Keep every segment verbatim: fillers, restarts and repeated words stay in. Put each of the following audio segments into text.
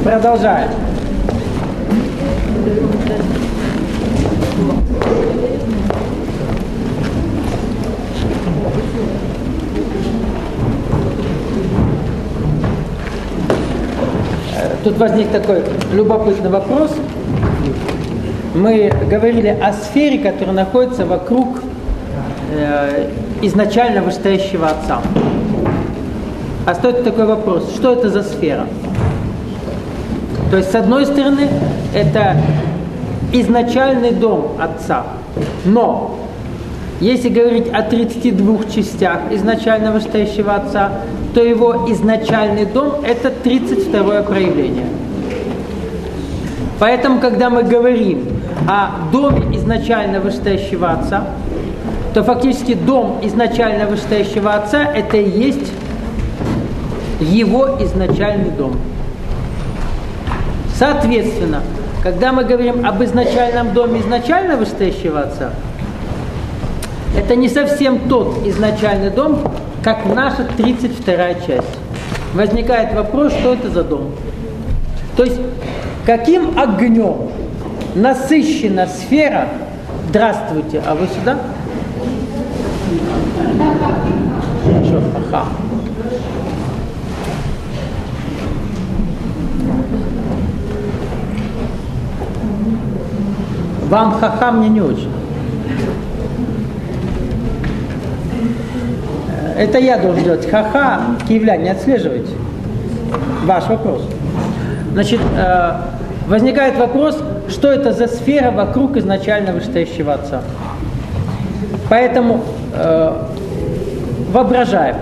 Продолжаем. Тут возник такой любопытный вопрос. Мы говорили о сфере, которая находится вокруг э, изначально вышестоящего Отца. А стоит такой вопрос, что это за сфера? То есть, с одной стороны, это изначальный дом Отца. Но, если говорить о тридцати двух частях изначально вышестоящего Отца, то его изначальный дом – это тридцать второе проявление. Поэтому, когда мы говорим о доме изначально вышестоящего Отца, то фактически дом изначально вышестоящего Отца – это и есть его изначальный дом. Соответственно, когда мы говорим об изначальном доме изначально вышестоящего Отца, это не совсем тот изначальный дом, как наша тридцать вторая часть. Возникает вопрос, что это за дом? То есть, каким огнем насыщена сфера? Здравствуйте, а вы сюда? Хорошо, ага. Вам ха-ха, мне не очень. Это я должен делать. Ха-ха, киевляне, отслеживайте. Ваш вопрос. Значит, возникает вопрос, что это за сфера вокруг изначально вышестоящего Отца. Поэтому воображаем.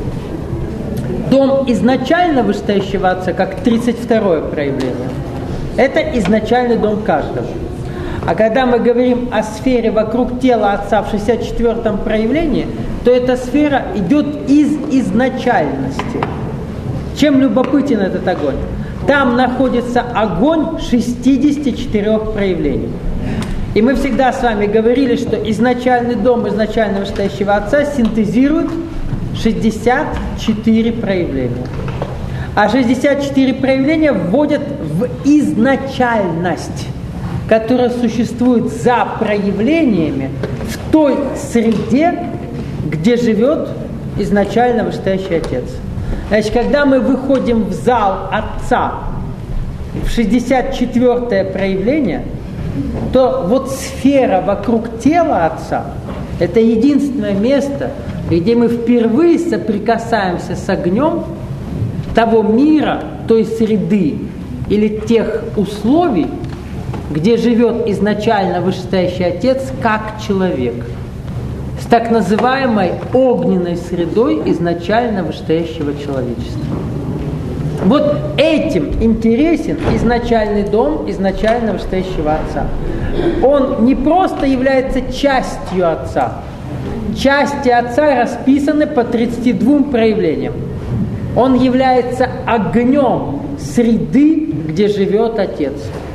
Дом изначально вышестоящего Отца, как тридцать второе проявление, это изначальный дом каждого. А когда мы говорим о сфере вокруг тела Отца в шестьдесят четвёртом проявлении, то эта сфера идет из изначальности. Чем любопытен этот огонь? Там находится огонь шестидесяти четырёх проявлений. И мы всегда с вами говорили, что изначальный дом изначально вышестоящего Отца синтезирует шестьдесят четыре проявления. А шестьдесят четыре проявления вводят в изначальность, которая существует за проявлениями в той среде, где живет изначально вышестоящий Отец. Значит, когда мы выходим в зал Отца, в шестьдесят четвёртое проявление, то вот сфера вокруг тела Отца – это единственное место, где мы впервые соприкасаемся с огнем того мира, той среды или тех условий, где живет изначально вышестоящий Отец как человек, с так называемой огненной средой изначально вышестоящего человечества. Вот этим интересен изначальный дом изначально вышестоящего Отца. Он не просто является частью Отца. Части Отца расписаны по тридцати двум проявлениям. Он является огнем среды, где живет Отец.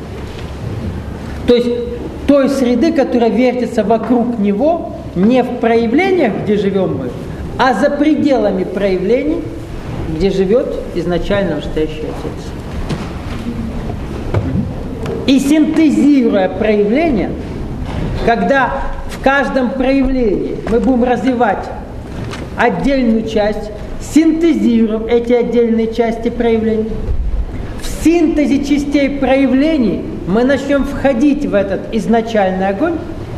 То есть той среды, которая вертится вокруг него, не в проявлениях, где живем мы, а за пределами проявлений, где живет изначально вышестоящий Отец. И синтезируя проявления, когда в каждом проявлении мы будем развивать отдельную часть, синтезируем эти отдельные части проявлений, в синтезе частей проявлений мы начнем входить в этот изначальный огонь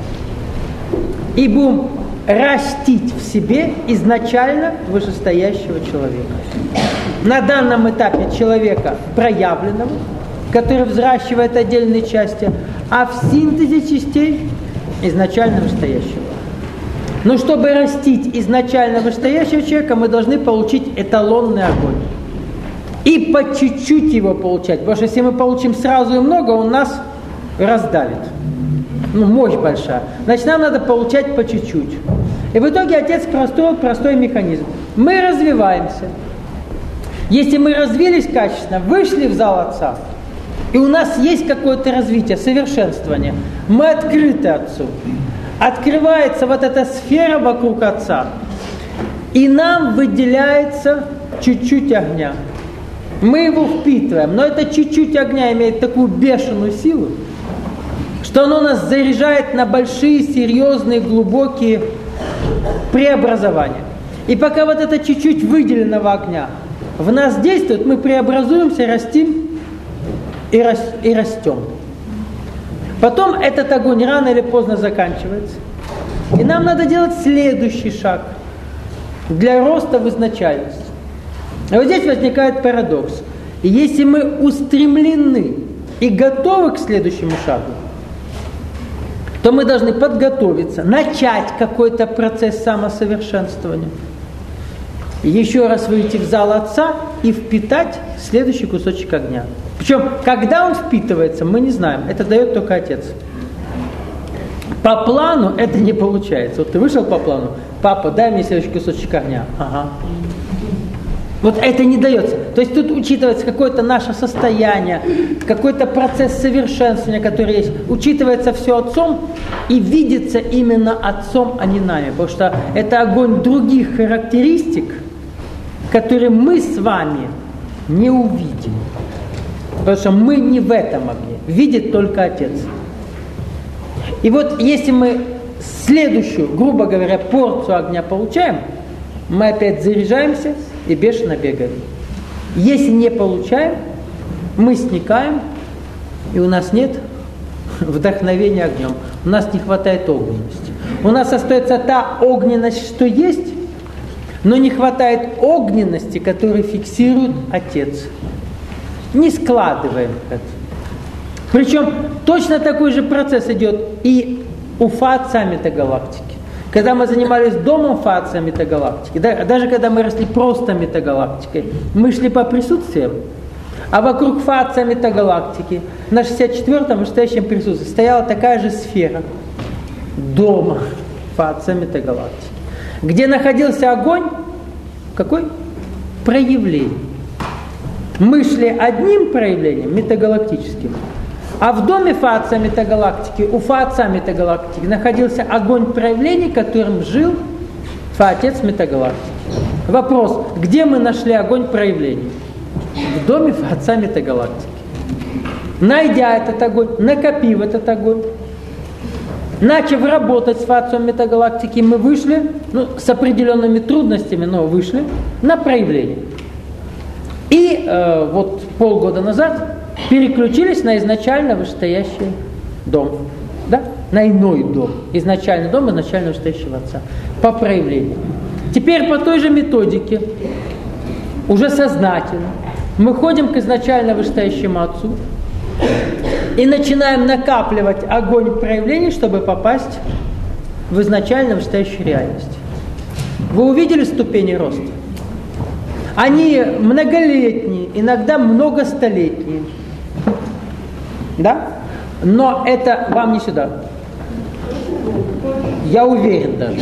и будем растить в себе изначально вышестоящего человека. На данном этапе человека проявленного, который взращивает отдельные части, а в синтезе частей изначально вышестоящего. Но чтобы растить изначально вышестоящего человека, мы должны получить эталонный огонь. И по чуть-чуть его получать. Потому что если мы получим сразу и много, он нас раздавит. Ну, мощь большая. Значит, нам надо получать по чуть-чуть. И в итоге Отец простой, простой механизм. Мы развиваемся. Если мы развились качественно, вышли в зал Отца, и у нас есть какое-то развитие, совершенствование, мы открыты Отцу. Открывается вот эта сфера вокруг Отца, и нам выделяется чуть-чуть огня. Мы его впитываем, но это чуть-чуть огня имеет такую бешеную силу, что оно нас заряжает на большие, серьезные, глубокие преобразования. И пока вот это чуть-чуть выделенного огня в нас действует, мы преобразуемся, растим и, рас, и растем. Потом этот огонь рано или поздно заканчивается. И нам надо делать следующий шаг для роста в изначальность. А вот здесь возникает парадокс. И если мы устремлены и готовы к следующему шагу, то мы должны подготовиться, начать какой-то процесс самосовершенствования. Еще раз выйти в зал Отца и впитать следующий кусочек огня. Причем, когда он впитывается, мы не знаем. Это дает только Отец. По плану это не получается. Вот ты вышел по плану, папа, дай мне следующий кусочек огня. Ага. Вот это не дается. То есть тут учитывается какое-то наше состояние, какой-то процесс совершенствования, который есть. Учитывается все Отцом и видится именно Отцом, а не нами. Потому что это огонь других характеристик, которые мы с вами не увидим. Потому что мы не в этом огне. Видит только Отец. И вот если мы следующую, грубо говоря, порцию огня получаем, мы опять заряжаемся и бешено бегаем. Если не получаем, мы сникаем, и у нас нет вдохновения огнем. У нас не хватает огненности. У нас остается та огненность, что есть, но не хватает огненности, которую фиксирует Отец. Не складываем это. Причем точно такой же процесс идет и у Фа-Отца метагалактики. Когда мы занимались домом Фа-Отца метагалактики, да, даже когда мы росли просто метагалактикой, мы шли по присутствиям, а вокруг Фа-Отца метагалактики на шестьдесят четвёртом вышестоящем присутствии стояла такая же сфера дома Фа-Отца метагалактики, где находился огонь, какой? Проявление. Мы шли одним проявлением, метагалактическим, а в доме Фа-Отца метагалактики, у Фа-Отца метагалактики находился огонь проявлений, которым жил Фа-Отец метагалактики. Вопрос, где мы нашли огонь проявлений? В доме Фа-Отца метагалактики. Найдя этот огонь, накопив этот огонь, начав работать с Фа-Отцом метагалактики, мы вышли, ну, с определенными трудностями, но вышли на проявление. И э, вот полгода назад переключились на изначально вышестоящий дом. Да? На иной дом. Изначальный дом изначально вышестоящего Отца. По проявлению. Теперь по той же методике, уже сознательно, мы ходим к изначально вышестоящему Отцу и начинаем накапливать огонь проявлений, чтобы попасть в изначально вышестоящую реальность. Вы увидели ступени роста? Они многолетние, иногда многостолетние. Да? Но это вам не сюда. Я уверен даже.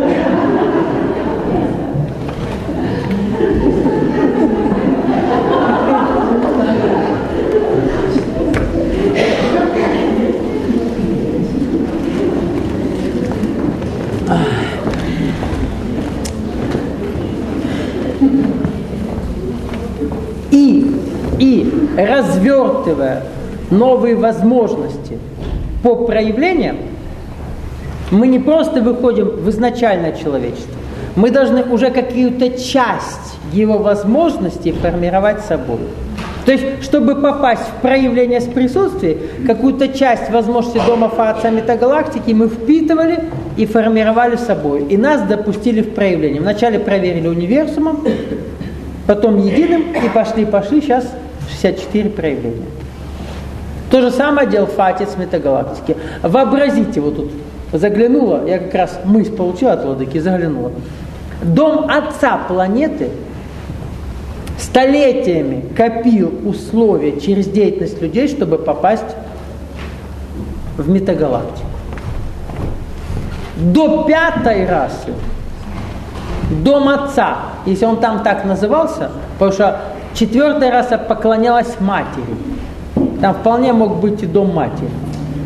И, и развертывая новые возможности по проявлениям, мы не просто выходим в изначальное человечество, мы должны уже какую-то часть его возможностей формировать собой. То есть, чтобы попасть в проявление с присутствием, какую-то часть возможностей дома Фа-Отца метагалактики мы впитывали и формировали собой. И нас допустили в проявление. Вначале проверили универсумом, потом единым, и пошли-пошли, сейчас шестьдесят четыре проявления. То же самое делал Фа-Отец метагалактики. Вообразите, вот тут заглянула, я как раз мысль получила от Владыки, заглянула. Дом Отца планеты столетиями копил условия через деятельность людей, чтобы попасть в метагалактику. До пятой расы Дом Отца, если он там так назывался, потому что четвертая раса поклонялась матери. Там вполне мог быть и дом матери.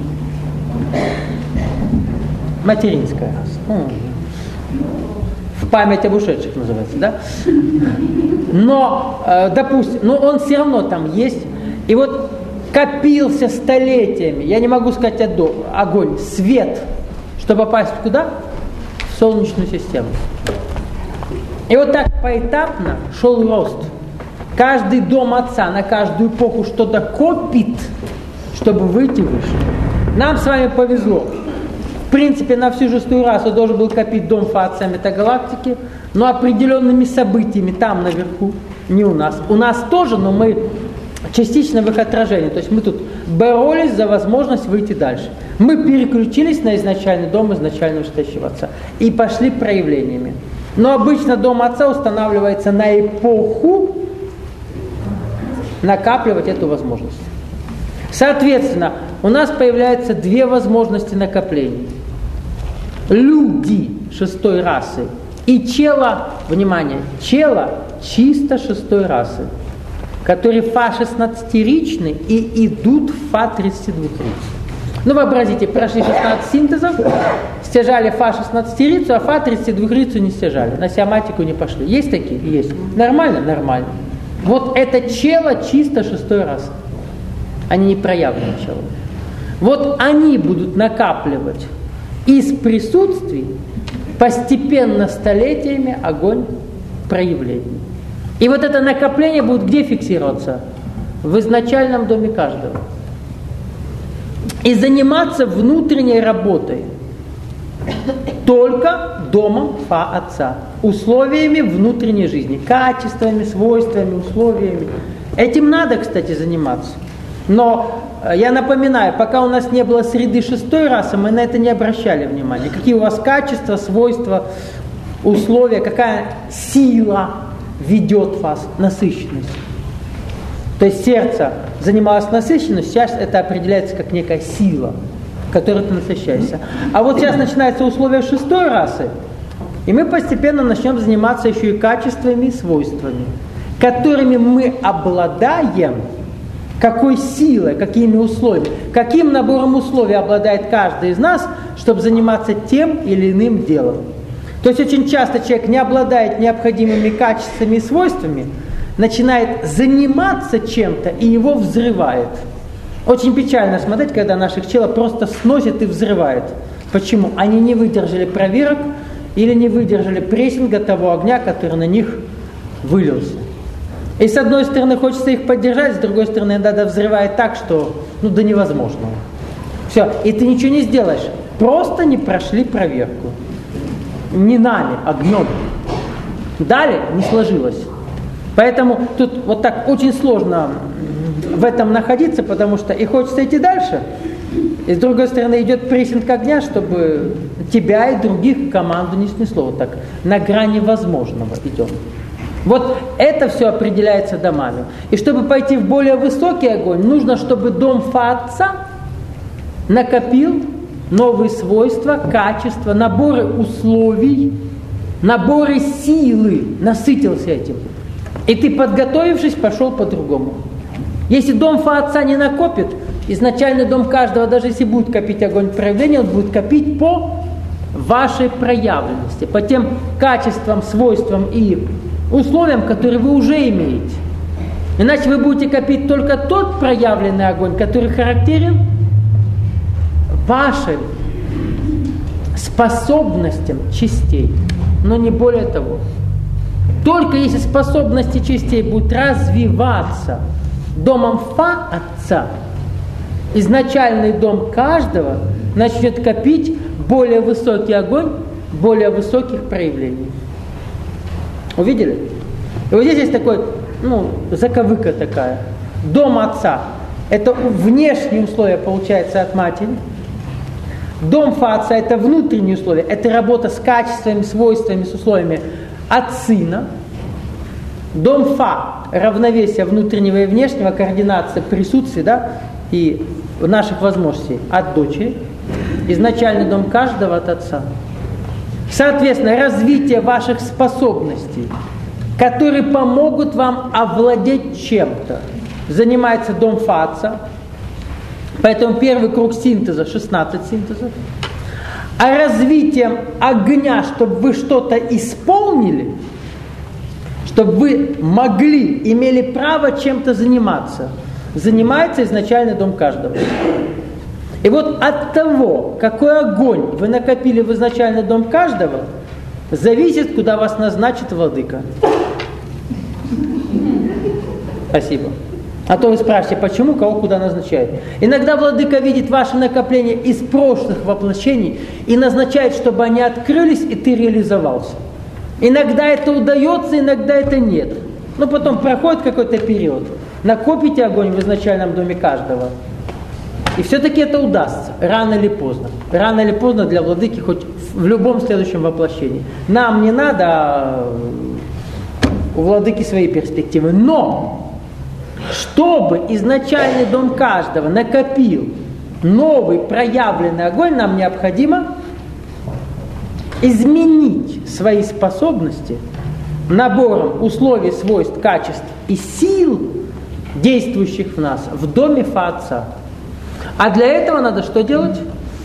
Материнская раса. Память об ушедших называется, да? Но, э, допустим, но он все равно там есть. И вот копился столетиями, я не могу сказать огонь, свет, чтобы попасть куда? В Солнечную систему. И вот так поэтапно шел рост. Каждый дом Отца на каждую эпоху что-то копит, чтобы выйти выше. Нам с вами повезло. В принципе, на всю шестую расу должен был копить дом Отца метагалактики, но определенными событиями там наверху, не у нас. У нас тоже, но мы частично в их отражении. То есть мы тут боролись за возможность выйти дальше. Мы переключились на изначальный дом изначального вышестоящего Отца и пошли проявлениями. Но обычно дом Отца устанавливается на эпоху накапливать эту возможность. Соответственно, у нас появляются две возможности накопления. Люди шестой расы и чело, внимание, чело чисто шестой расы, которые фа шестнадцатиричны и идут в фа тридцатидвухрицу. Ну, вообразите, прошли шестнадцать синтезов, стяжали фа шестнадцатирицу, а фа тридцатидвухрицу не стяжали, на сиоматику не пошли. Есть такие? Есть. Нормально? Нормально. Вот это чело чисто шестой расы. Они не проявлены чело. Вот они будут накапливать из присутствий постепенно столетиями огонь проявлений. И вот это накопление будет где фиксироваться? В изначальном доме каждого. И заниматься внутренней работой. Только домом Фа Отца. Условиями внутренней жизни. Качествами, свойствами, условиями. Этим надо, кстати, заниматься. Но я напоминаю, пока у нас не было среды шестой расы, мы на это не обращали внимания. Какие у вас качества, свойства, условия, какая сила ведет вас, насыщенность. То есть сердце занималось насыщенностью, сейчас это определяется как некая сила, которой ты насыщаешься. А вот сейчас начинаются условия шестой расы, и мы постепенно начнем заниматься еще и качествами и свойствами, которыми мы обладаем, какой силой, какими условиями, каким набором условий обладает каждый из нас, чтобы заниматься тем или иным делом. То есть очень часто человек не обладает необходимыми качествами и свойствами, начинает заниматься чем-то и его взрывает. Очень печально смотреть, когда наших чело просто сносит и взрывает. Почему? Они не выдержали проверок или не выдержали прессинга того огня, который на них вылился. И с одной стороны хочется их поддержать, с другой стороны надо взрывать так, что ну до невозможного. Все, и ты ничего не сделаешь. Просто не прошли проверку. Не нами, огнем. Далее не сложилось. Поэтому тут вот так очень сложно в этом находиться, потому что и хочется идти дальше, и с другой стороны идет прессинг огня, чтобы тебя и других команду не снесло. Вот так, на грани возможного идем. Вот это все определяется домами. И чтобы пойти в более высокий огонь, нужно, чтобы дом Фа Отца накопил новые свойства, качества, наборы условий, наборы силы, насытился этим. И ты, подготовившись, пошел по-другому. Если дом Фа Отца не накопит, изначальный дом каждого, даже если будет копить огонь проявления, он будет копить по вашей проявленности, по тем качествам, свойствам и условиям, которые вы уже имеете. Иначе вы будете копить только тот проявленный огонь, который характерен вашим способностям частей, но не более того. Только если способности частей будут развиваться домом Фа Отца, изначальный дом каждого начнет копить более высокий огонь, более высоких проявлений. Увидели? И вот здесь есть такой, ну, заковыка такая. Дом Отца. Это внешние условия, получается, от матери. Дом Фа Отца – это внутренние условия. Это работа с качествами, свойствами, с условиями от сына. Дом Фа – равновесие внутреннего и внешнего, координация присутствия, да, и наших возможностей от дочери. Изначальный дом каждого от отца. Соответственно, развитие ваших способностей, которые помогут вам овладеть чем-то, занимается дом Фа Отца. Поэтому первый круг синтеза, шестнадцать синтезов. а развитием огня, чтобы вы что-то исполнили, чтобы вы могли, имели право чем-то заниматься, занимается изначальный дом каждого. И вот от того, какой огонь вы накопили в изначальный дом каждого, зависит, куда вас назначит владыка. Спасибо. А то вы спрашиваете, почему, кого куда назначает. Иногда владыка видит ваше накопление из прошлых воплощений и назначает, чтобы они открылись, и ты реализовался. Иногда это удается, иногда это нет. Но потом проходит какой-то период. Накопите огонь в изначальном доме каждого. И все-таки это удастся, рано или поздно. Рано или поздно для владыки, хоть в любом следующем воплощении. Нам не надо, а у владыки свои перспективы. Но, чтобы изначальный дом каждого накопил новый проявленный огонь, нам необходимо изменить свои способности набором условий, свойств, качеств и сил, действующих в нас, в доме Фа-Отца. А для этого надо что делать?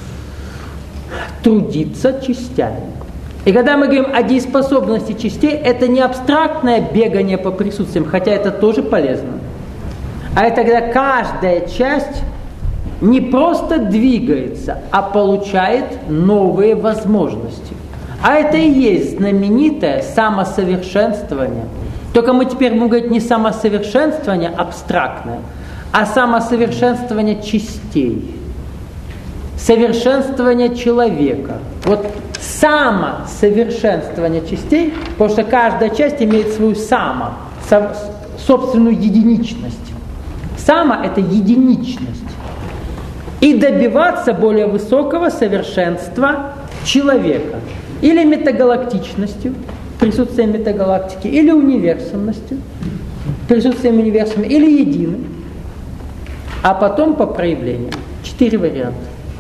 Трудиться частями. И когда мы говорим о дееспособности частей, это не абстрактное бегание по присутствиям, хотя это тоже полезно. А это когда каждая часть не просто двигается, а получает новые возможности. А это и есть знаменитое самосовершенствование. Только мы теперь будем говорить не самосовершенствование абстрактное, а самосовершенствование частей. Совершенствование человека. Вот самосовершенствование частей, потому что каждая часть имеет свою само, собственную единичность. Само – это единичность. И добиваться более высокого совершенства человека. Или метагалактичностью, присутствием метагалактики, или универсумностью, присутствием универсума, или единым. А потом по проявлениям. Четыре варианта.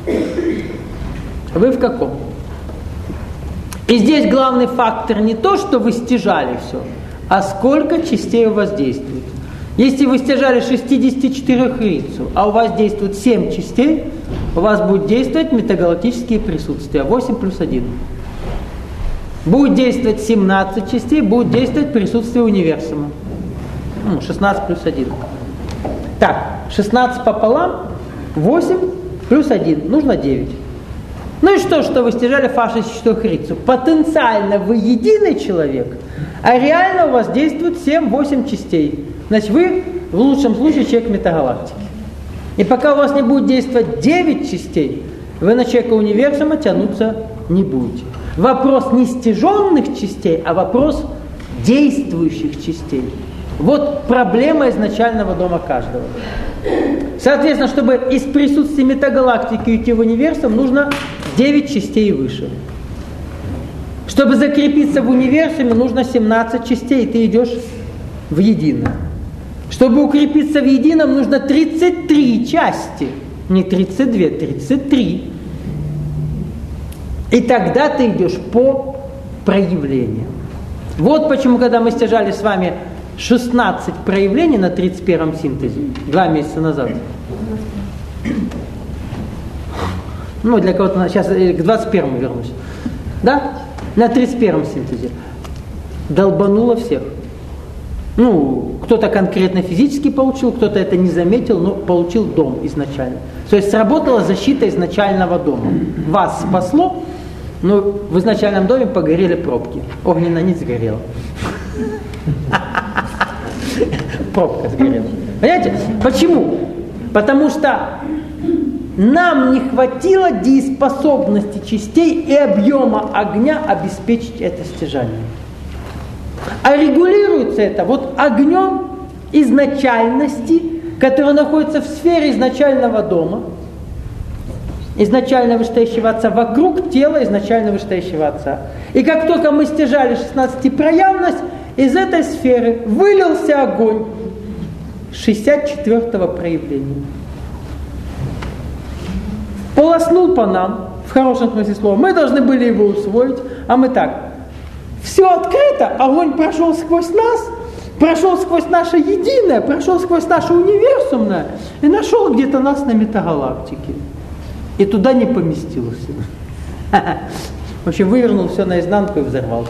Вы в каком? И здесь главный фактор не то, что вы стяжали все, а сколько частей у вас действует. Если вы стяжали шестидесятичетырёхрицу, а у вас действует семь частей, у вас будет действовать метагалактические присутствия. восемь плюс один. Будет действовать семнадцать частей, будет действовать присутствие универсума. Ну, шестнадцать плюс один. Так, шестнадцать пополам, восемь плюс один, нужно девять. Ну и что, что вы стяжали фа-шестидесятичетырёхрицу? Потенциально вы единый человек, а реально у вас действует семь-восемь частей. Значит, вы в лучшем случае человек метагалактики. И пока у вас не будет действовать девять частей, вы на человека универсума тянуться не будете. Вопрос не стяженных частей, а вопрос действующих частей. Вот проблема изначального дома каждого. Соответственно, чтобы из присутствия метагалактики уйти в универсум, нужно девять частей выше. Чтобы закрепиться в универсуме, нужно семнадцать частей, и ты идешь в единое. Чтобы укрепиться в едином, нужно тридцать три части. Не тридцать две, тридцать три. И тогда ты идешь по проявлениям. Вот почему, когда мы стяжали с вами шестнадцать проявлений на тридцать первом синтезе, два месяца назад. Ну, для кого-то, сейчас к двадцать первому вернусь. Да? На тридцать первом синтезе. Долбануло всех. Ну, кто-то конкретно физически получил, кто-то это не заметил, но получил дом изначально. То есть сработала защита изначального дома. Вас спасло, но в изначальном доме погорели пробки. Огненная нить сгорела. Пробка сгорела. Понимаете? Почему? Потому что нам не хватило дееспособности частей и объема огня обеспечить это стяжание. А регулируется это вот огнем изначальности, который находится в сфере изначального дома, изначально вышестоящего отца, вокруг тела изначально вышестоящего отца. И как только мы стяжали шестнадцатипроявность, из этой сферы вылился огонь шестьдесят четвёртого проявления. Полоснул по нам, в хорошем смысле слова. Мы должны были его усвоить, а мы так. Все открыто, огонь прошел сквозь нас, прошел сквозь наше единое, прошел сквозь наше универсумное и нашел где-то нас на метагалактике. И туда не поместился. В общем, вывернул все наизнанку и взорвал.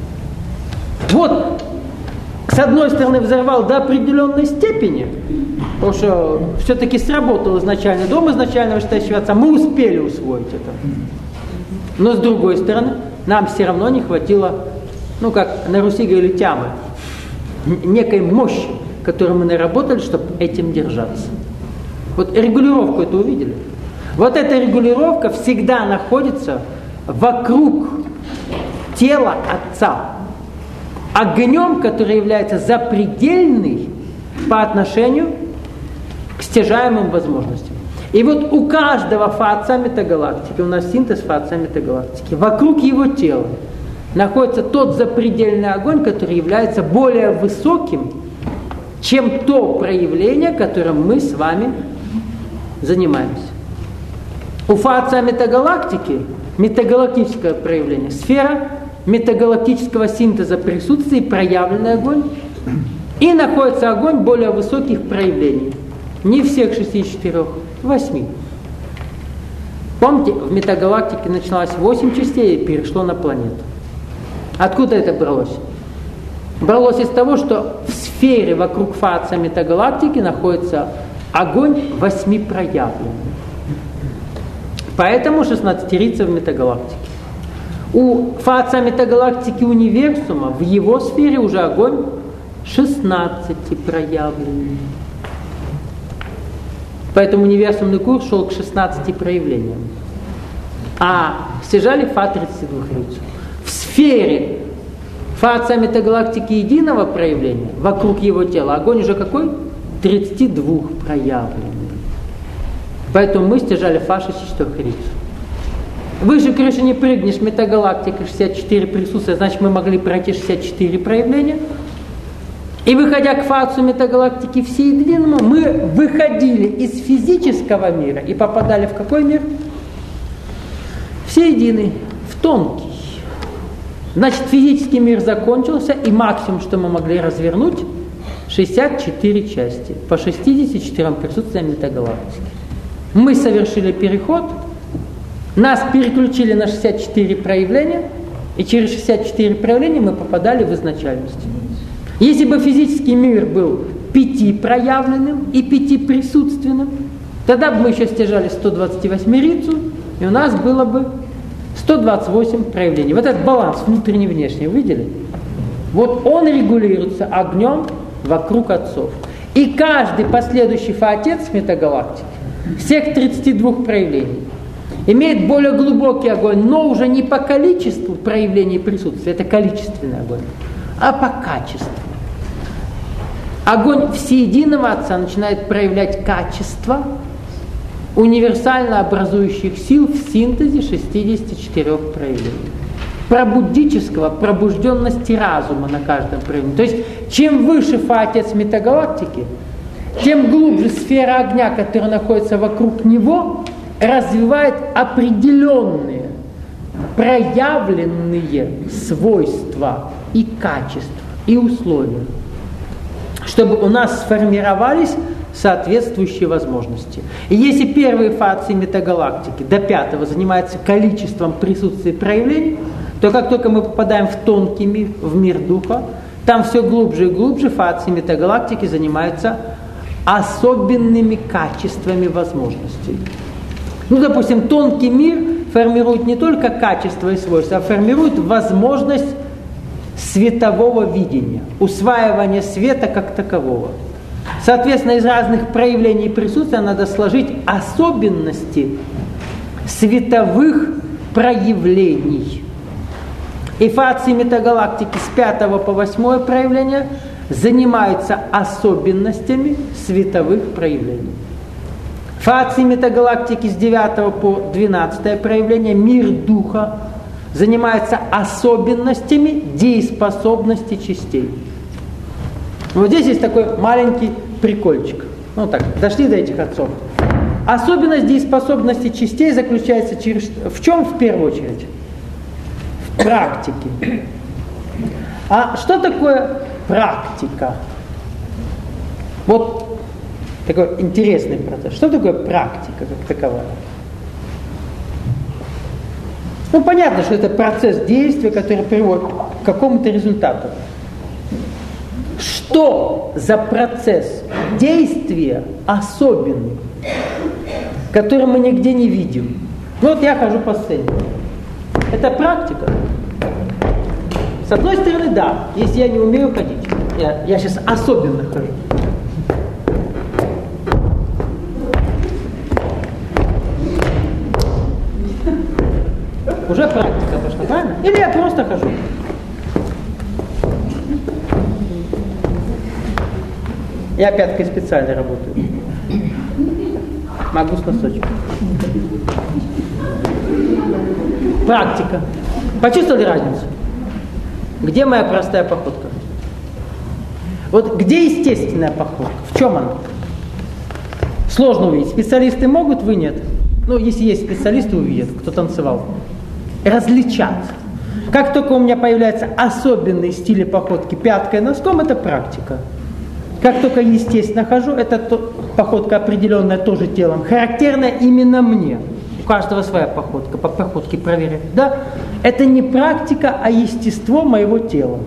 Вот, с одной стороны, взорвал до определенной степени, потому что все-таки сработал изначальный дом, изначально вышестоящего отца, мы успели усвоить это. Но с другой стороны, нам все равно не хватило, ну как на Руси говорили, тямы, некой мощи, которую мы наработали, чтобы этим держаться. Вот регулировку это увидели. Вот эта регулировка всегда находится вокруг тела отца. Огнем, который является запредельный по отношению к стяжаемым возможностям. И вот у каждого фаотца метагалактики, у нас синтез фаотца метагалактики, вокруг его тела находится тот запредельный огонь, который является более высоким, чем то проявление, которым мы с вами занимаемся. У фаотца метагалактики метагалактическое проявление, сфера метагалактического синтеза присутствует проявленный огонь, и находится огонь более высоких проявлений. Не всех шестидесяти четырёх, восьми. Помните, в метагалактике началось восемь частей и перешло на планету. Откуда это бралось? Бралось из того, что в сфере вокруг фаотца метагалактики находится огонь восьми проявленный. Поэтому шестнадцатерица в метагалактике. У фаотца метагалактики универсума в его сфере уже огонь шестнадцати проявленный. Поэтому универсумный курс шел к шестнадцати проявлениям. А стяжали фа тридцати двухрицу. В сфере фаотца метагалактики единого проявления, вокруг его тела, огонь уже какой? тридцати двух проявленный. Поэтому мы стяжали фа шестидесяти четырёх рицу. Выше крыши не прыгнешь, метагалактика шестьдесят четыре присутствия, значит мы могли пройти шестьдесят четыре проявления. И выходя к фаотцу метагалактики всеединому, мы выходили из физического мира и попадали в какой мир? Всеединый, в тонкий. Значит, физический мир закончился, и максимум, что мы могли развернуть, шестьдесят четыре части, по шестидесяти четырем присутствиям метагалактики. Мы совершили переход, нас переключили на шестьдесят четыре проявления, и через шестьдесят четыре проявления мы попадали в изначальность. Если бы физический мир был пятипроявленным и пятиприсутственным, тогда бы мы еще стяжали сто двадцать восемь рицу, и у нас было бы сто двадцать восемь проявлений. Вот этот баланс внутренний и внешний, видели? Вот он регулируется огнем вокруг отцов. И каждый последующий фаотец метагалактики, всех тридцати двух проявлений, имеет более глубокий огонь, но уже не по количеству проявлений присутствия, это количественный огонь, а по качеству. Огонь всеединого Отца начинает проявлять качество универсально образующих сил в синтезе шестидесяти четырёх проявлений. Пробудического, пробужденности разума на каждом проявлении. То есть, чем выше фаотец метагалактики, тем глубже сфера огня, которая находится вокруг него, развивает определенные проявленные свойства и качества, и условия, чтобы у нас сформировались соответствующие возможности. И если первые фаотцы метагалактики до пятого занимаются количеством присутствия проявлений, то как только мы попадаем в тонкий мир, в мир духа, там все глубже и глубже фаотцы метагалактики занимаются особенными качествами возможностей. Ну, допустим, тонкий мир формирует не только качество и свойства, а формирует возможность светового видения, усваивания света как такового. Соответственно, из разных проявлений присутствия надо сложить особенности световых проявлений. И фаотцы метагалактики с пятого по восьмое проявление занимаются особенностями световых проявлений. Фаотцы метагалактики с девятого по двенадцатое проявление, мир духа, занимается особенностями дееспособности частей. Вот здесь есть такой маленький прикольчик. Ну так, дошли до этих отцов. Особенность дееспособности частей заключается через... в чем в первую очередь? В практике. А что такое практика? Вот такой интересный процесс. Что такое практика как таковая? Ну, понятно, что это процесс действия, который приводит к какому-то результату. Что за процесс действия особенный, который мы нигде не видим? Ну, вот я хожу по сцене. Это практика. С одной стороны, да, если я не умею ходить. Я, я сейчас особенно хожу. Уже практика пошла, правильно? Или я просто хожу. Я пяткой специально работаю. Могу с носочком. Практика. Почувствовали разницу? Где моя простая походка? Вот где естественная походка? В чем она? Сложно увидеть. Специалисты могут, вы нет. Ну, если есть специалисты, увидят, кто танцевал. Различат. Как только у меня появляются особенные стили походки пяткой, носком, это практика. Как только естественно хожу, это то, походка определенная тоже телом, характерная именно мне. У каждого своя походка, по походке проверяют. Да? Это не практика, а естество моего тела.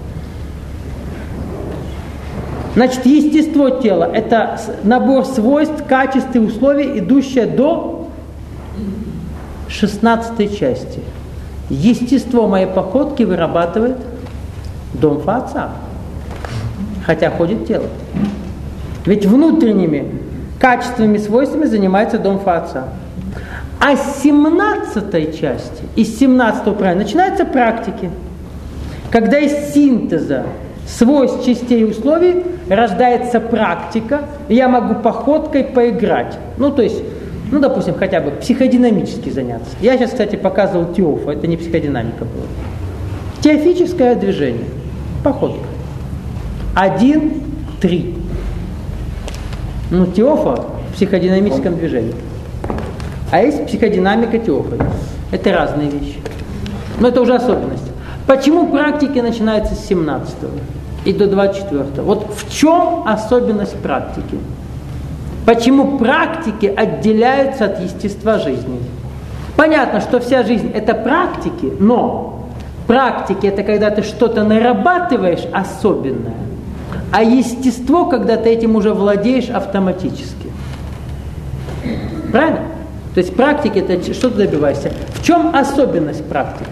Значит, естество тела – это набор свойств, качеств и условий, идущее до шестнадцатой части. Естество моей походки вырабатывает дом Фа-Отца, хотя ходит тело. Ведь внутренними качествами, свойствами занимается дом Фа-Отца. А с семнадцатой части, из семнадцатого правила, начинаются практики, когда из синтеза свойств, частей и условий рождается практика, и я могу походкой поиграть. Ну, то есть, ну, допустим, хотя бы психодинамически заняться. Я сейчас, кстати, показывал Теофу, это не психодинамика была. Теофическое движение, походка. Один, три. Ну, Теофа в психодинамическом движении. А есть психодинамика Теофа. Это разные вещи. Но это уже особенность. Почему практики начинаются с семнадцатого и до двадцать четвёртого? Вот в чем особенность практики? Почему практики отделяются от естества жизни? Понятно, что вся жизнь это практики, но практики это когда ты что-то нарабатываешь особенное, а естество, когда ты этим уже владеешь автоматически. Правильно? То есть практики это что ты добиваешься? В чем особенность практик?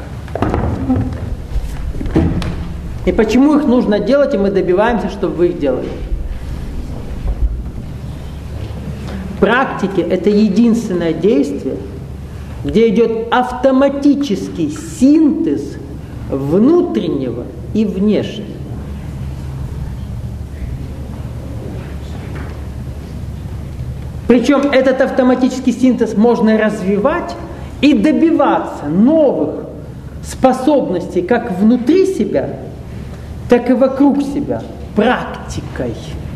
И почему их нужно делать, и мы добиваемся, чтобы вы их делали? Практики – это единственное действие, где идет автоматический синтез внутреннего и внешнего. Причем этот автоматический синтез можно развивать и добиваться новых способностей как внутри себя, так и вокруг себя практикой.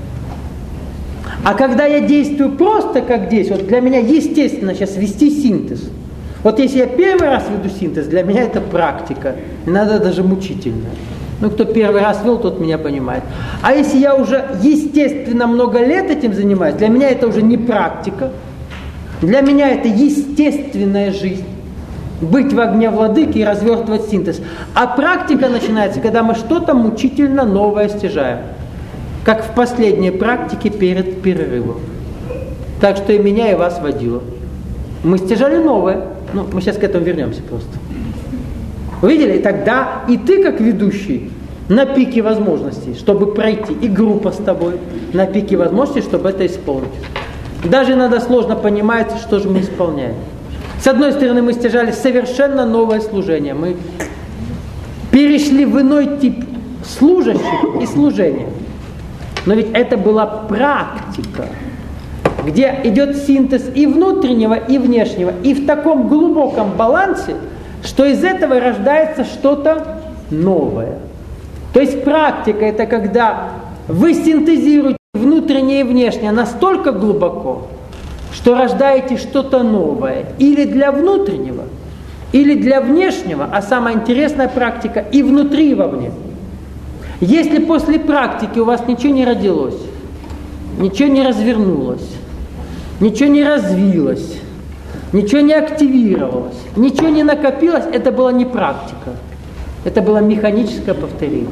А когда я действую просто как здесь, вот для меня естественно сейчас вести синтез. Вот если я первый раз веду синтез, для меня это практика. Иногда даже мучительная. Ну, кто первый раз вел, тот меня понимает. А если я уже естественно много лет этим занимаюсь, для меня это уже не практика. Для меня это естественная жизнь. Быть в огне владыки и развертывать синтез. А практика начинается, когда мы что-то мучительно новое стяжаем. Как в последней практике перед перерывом. Так что и меня, и вас водило. Мы стяжали новое. Ну, мы сейчас к этому вернемся просто. Увидели? И тогда и ты, как ведущий, на пике возможностей, чтобы пройти, и группа с тобой на пике возможностей, чтобы это исполнить. Даже иногда сложно понимать, что же мы исполняем. С одной стороны, мы стяжали совершенно новое служение. Мы перешли в иной тип служащих и служения. Но ведь это была практика, где идет синтез и внутреннего, и внешнего. И в таком глубоком балансе, что из этого рождается что-то новое. То есть практика – это когда вы синтезируете внутреннее и внешнее настолько глубоко, что рождаете что-то новое. Или для внутреннего, или для внешнего, а самая интересная практика и внутри, и вовне. Если после практики у вас ничего не родилось, ничего не развернулось, ничего не развилось, ничего не активировалось, ничего не накопилось, это была не практика. Это было механическое повторение.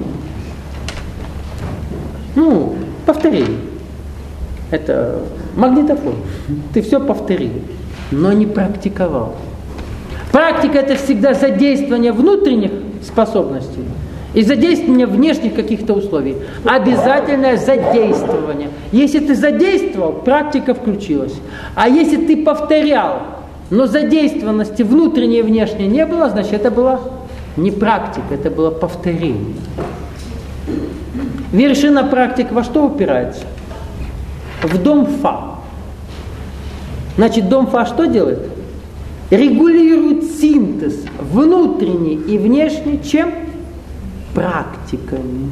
Ну, повторение. Это магнитофон. Ты все повторил, но не практиковал. Практика – это всегда задействование внутренних способностей и задействование внешних каких-то условий. Обязательное задействование. Если ты задействовал, практика включилась. А если ты повторял, но задействованности внутренней и внешней не было, значит, это была не практика, это было повторение. Вершина практик во что упирается? В дом Фа. Значит, дом Фа что делает? Регулирует синтез внутренний и внешний чем? Практиками,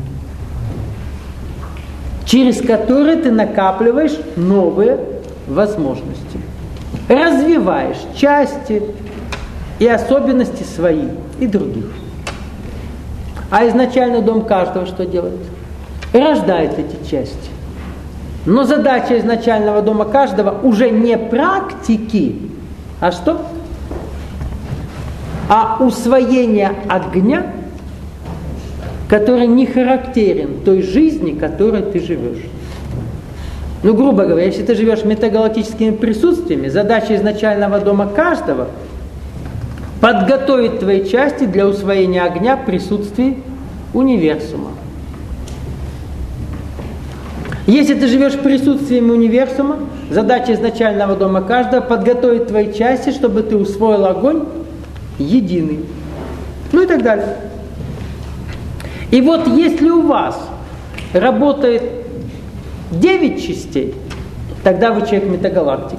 через которые ты накапливаешь новые возможности, развиваешь части и особенности свои и других. А изначальный дом каждого что делает? Рождает эти части. Но задача изначального дома каждого уже не практики, а что? А усвоение огня, который не характерен той жизни, которой ты живешь. Ну, грубо говоря, если ты живешь метагалактическими присутствиями, задача изначального дома каждого – подготовить твои части для усвоения огня присутствий универсума. Если ты живешь присутствием универсума, задача изначального дома каждого – подготовить твои части, чтобы ты усвоил огонь единый. Ну и так далее. И вот если у вас работает девять частей, тогда вы человек метагалактики.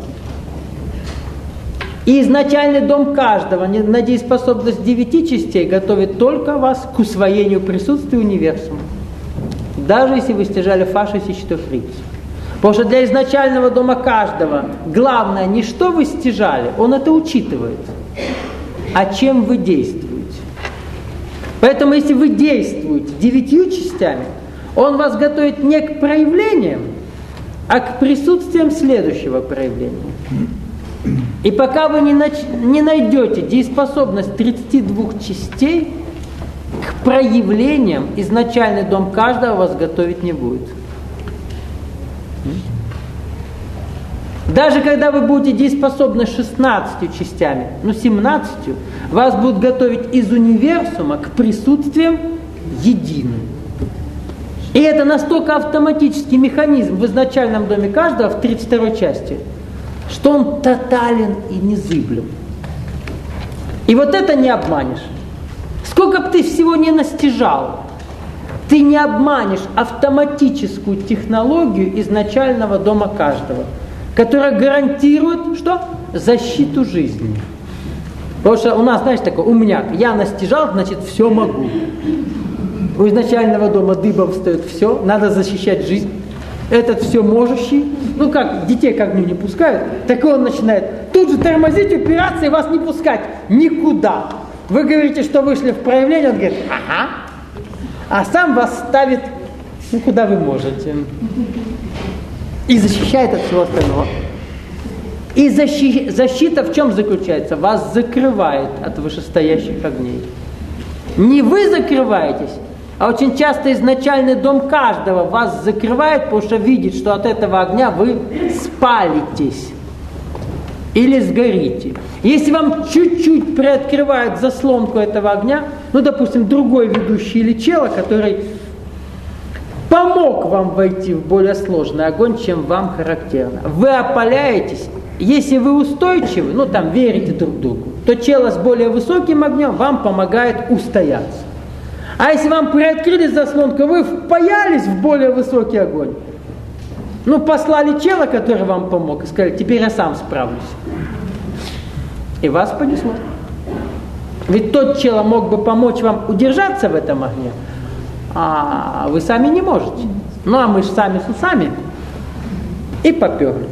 И изначальный дом каждого на дееспособность девяти частей готовит только вас к усвоению присутствия универсума. Даже если вы стяжали Фа шестьдесят четыре. Потому что для изначального дома каждого главное не что вы стяжали, он это учитывает, а чем вы действуете. Поэтому если вы действуете девятью частями, он вас готовит не к проявлениям, а к присутствиям следующего проявления. И пока вы не, нач... не найдете дееспособность тридцати двух частей, к проявлениям изначальный дом каждого вас готовить не будет. Даже когда вы будете дееспособны шестнадцатью частями, ну семнадцатью, вас будут готовить из универсума к присутствиям единым. И это настолько автоматический механизм в изначальном доме каждого, в тридцать второй части, что он тотален и незыблем. И вот это не обманешь. Сколько бы ты всего не настижал, ты не обманешь автоматическую технологию изначального дома каждого, которая гарантирует, что? Защиту жизни. Потому что у нас, знаешь, такой умняк. Я настижал, значит, все могу. У изначального дома дыбом встает все, надо защищать жизнь. Этот все можущий, ну как, детей к огню не пускают, так он начинает тут же тормозить, упираться и вас не пускать никуда. Вы говорите, что вышли в проявление, он говорит, ага, а сам вас ставит, ну куда вы можете. И защищает от всего остального. И защи- защита в чем заключается? Вас закрывает от вышестоящих огней. Не вы закрываетесь, а очень часто изначальный дом каждого вас закрывает, потому что видит, что от этого огня вы спалитесь или сгорите. Если вам чуть-чуть приоткрывают заслонку этого огня, ну, допустим, другой ведущий или чела, который помог вам войти в более сложный огонь, чем вам характерно. Вы опаляетесь. Если вы устойчивы, ну там верите друг другу, то чело с более высоким огнем вам помогает устояться. А если вам приоткрыли заслонку, вы впаялись в более высокий огонь. Ну, послали чела, который вам помог, и сказали, теперь я сам справлюсь. И вас понесло. Ведь тот чело мог бы помочь вам удержаться в этом огне, а вы сами не можете. Ну, а мы же сами с сами. И поперли.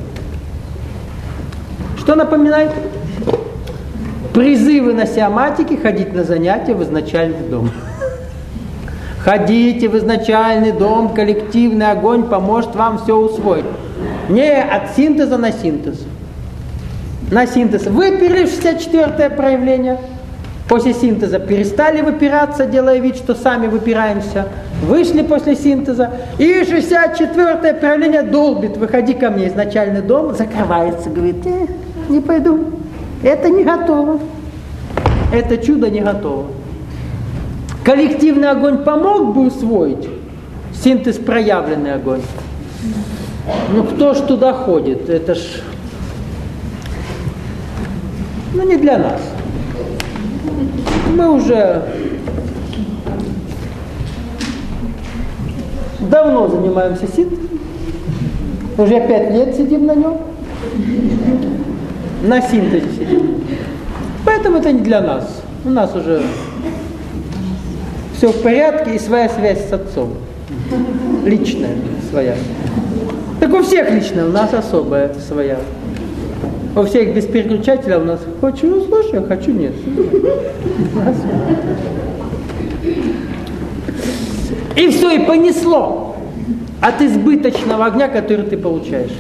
Что напоминает? Призывы на сиаматике ходить на занятия в изначальный дом. Ходите в изначальный дом, коллективный огонь поможет вам все усвоить. Не от синтеза на синтез. на синтез выпили шестьдесят четвёртое проявление, после синтеза перестали выпираться, делая вид, что сами выпираемся, вышли после синтеза, и шестьдесят четвёртое проявление долбит, выходи ко мне, изначальный дом закрывается, говорит, э, не пойду, это не готово, это чудо не готово. Коллективный огонь помог бы усвоить синтез проявленный огонь. Ну кто ж туда ходит? Это ж ну не для нас. Мы уже давно занимаемся синтезом. Уже пять лет сидим на нем. На синтезе сидим. Поэтому это не для нас. У нас уже все в порядке и своя связь с отцом. Личная своя. Так у всех личная, у нас особая своя. У всех без переключателя у нас хочу, слушай, а хочу нет. И все, и понесло от избыточного огня, который ты получаешь.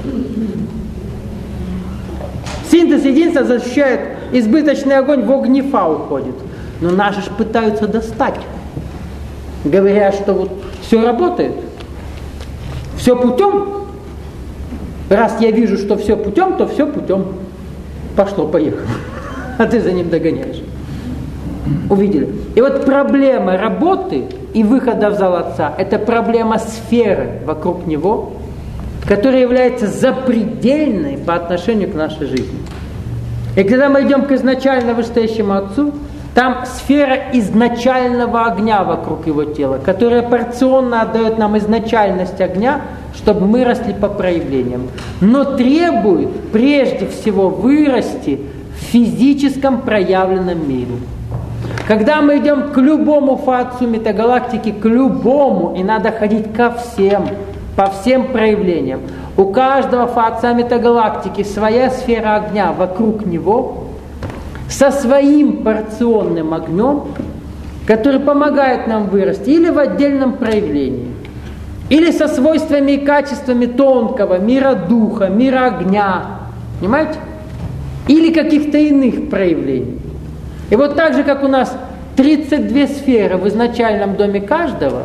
Синтез единства защищает избыточный огонь, в огнефа уходит. Но наши ж пытаются достать, говоря, что вот все работает, все путем. Раз я вижу, что все путем, то все путем. Пошло, поехало. А ты за ним догоняешь. Увидели? И вот проблема работы и выхода в зал Отца – это проблема сферы вокруг него, которая является запредельной по отношению к нашей жизни. И когда мы идем к изначально вышестоящему Отцу, там сфера изначального огня вокруг его тела, которая порционно отдает нам изначальность огня, чтобы мы росли по проявлениям. Но требует прежде всего вырасти в физическом проявленном мире. Когда мы идем к любому фацу метагалактики, к любому, и надо ходить ко всем, по всем проявлениям. У каждого фаца метагалактики своя сфера огня вокруг него, со своим порционным огнем, который помогает нам вырасти или в отдельном проявлении, или со свойствами и качествами тонкого мира духа, мира огня, понимаете? Или каких-то иных проявлений. И вот так же, как у нас тридцать две сферы в изначальном доме каждого,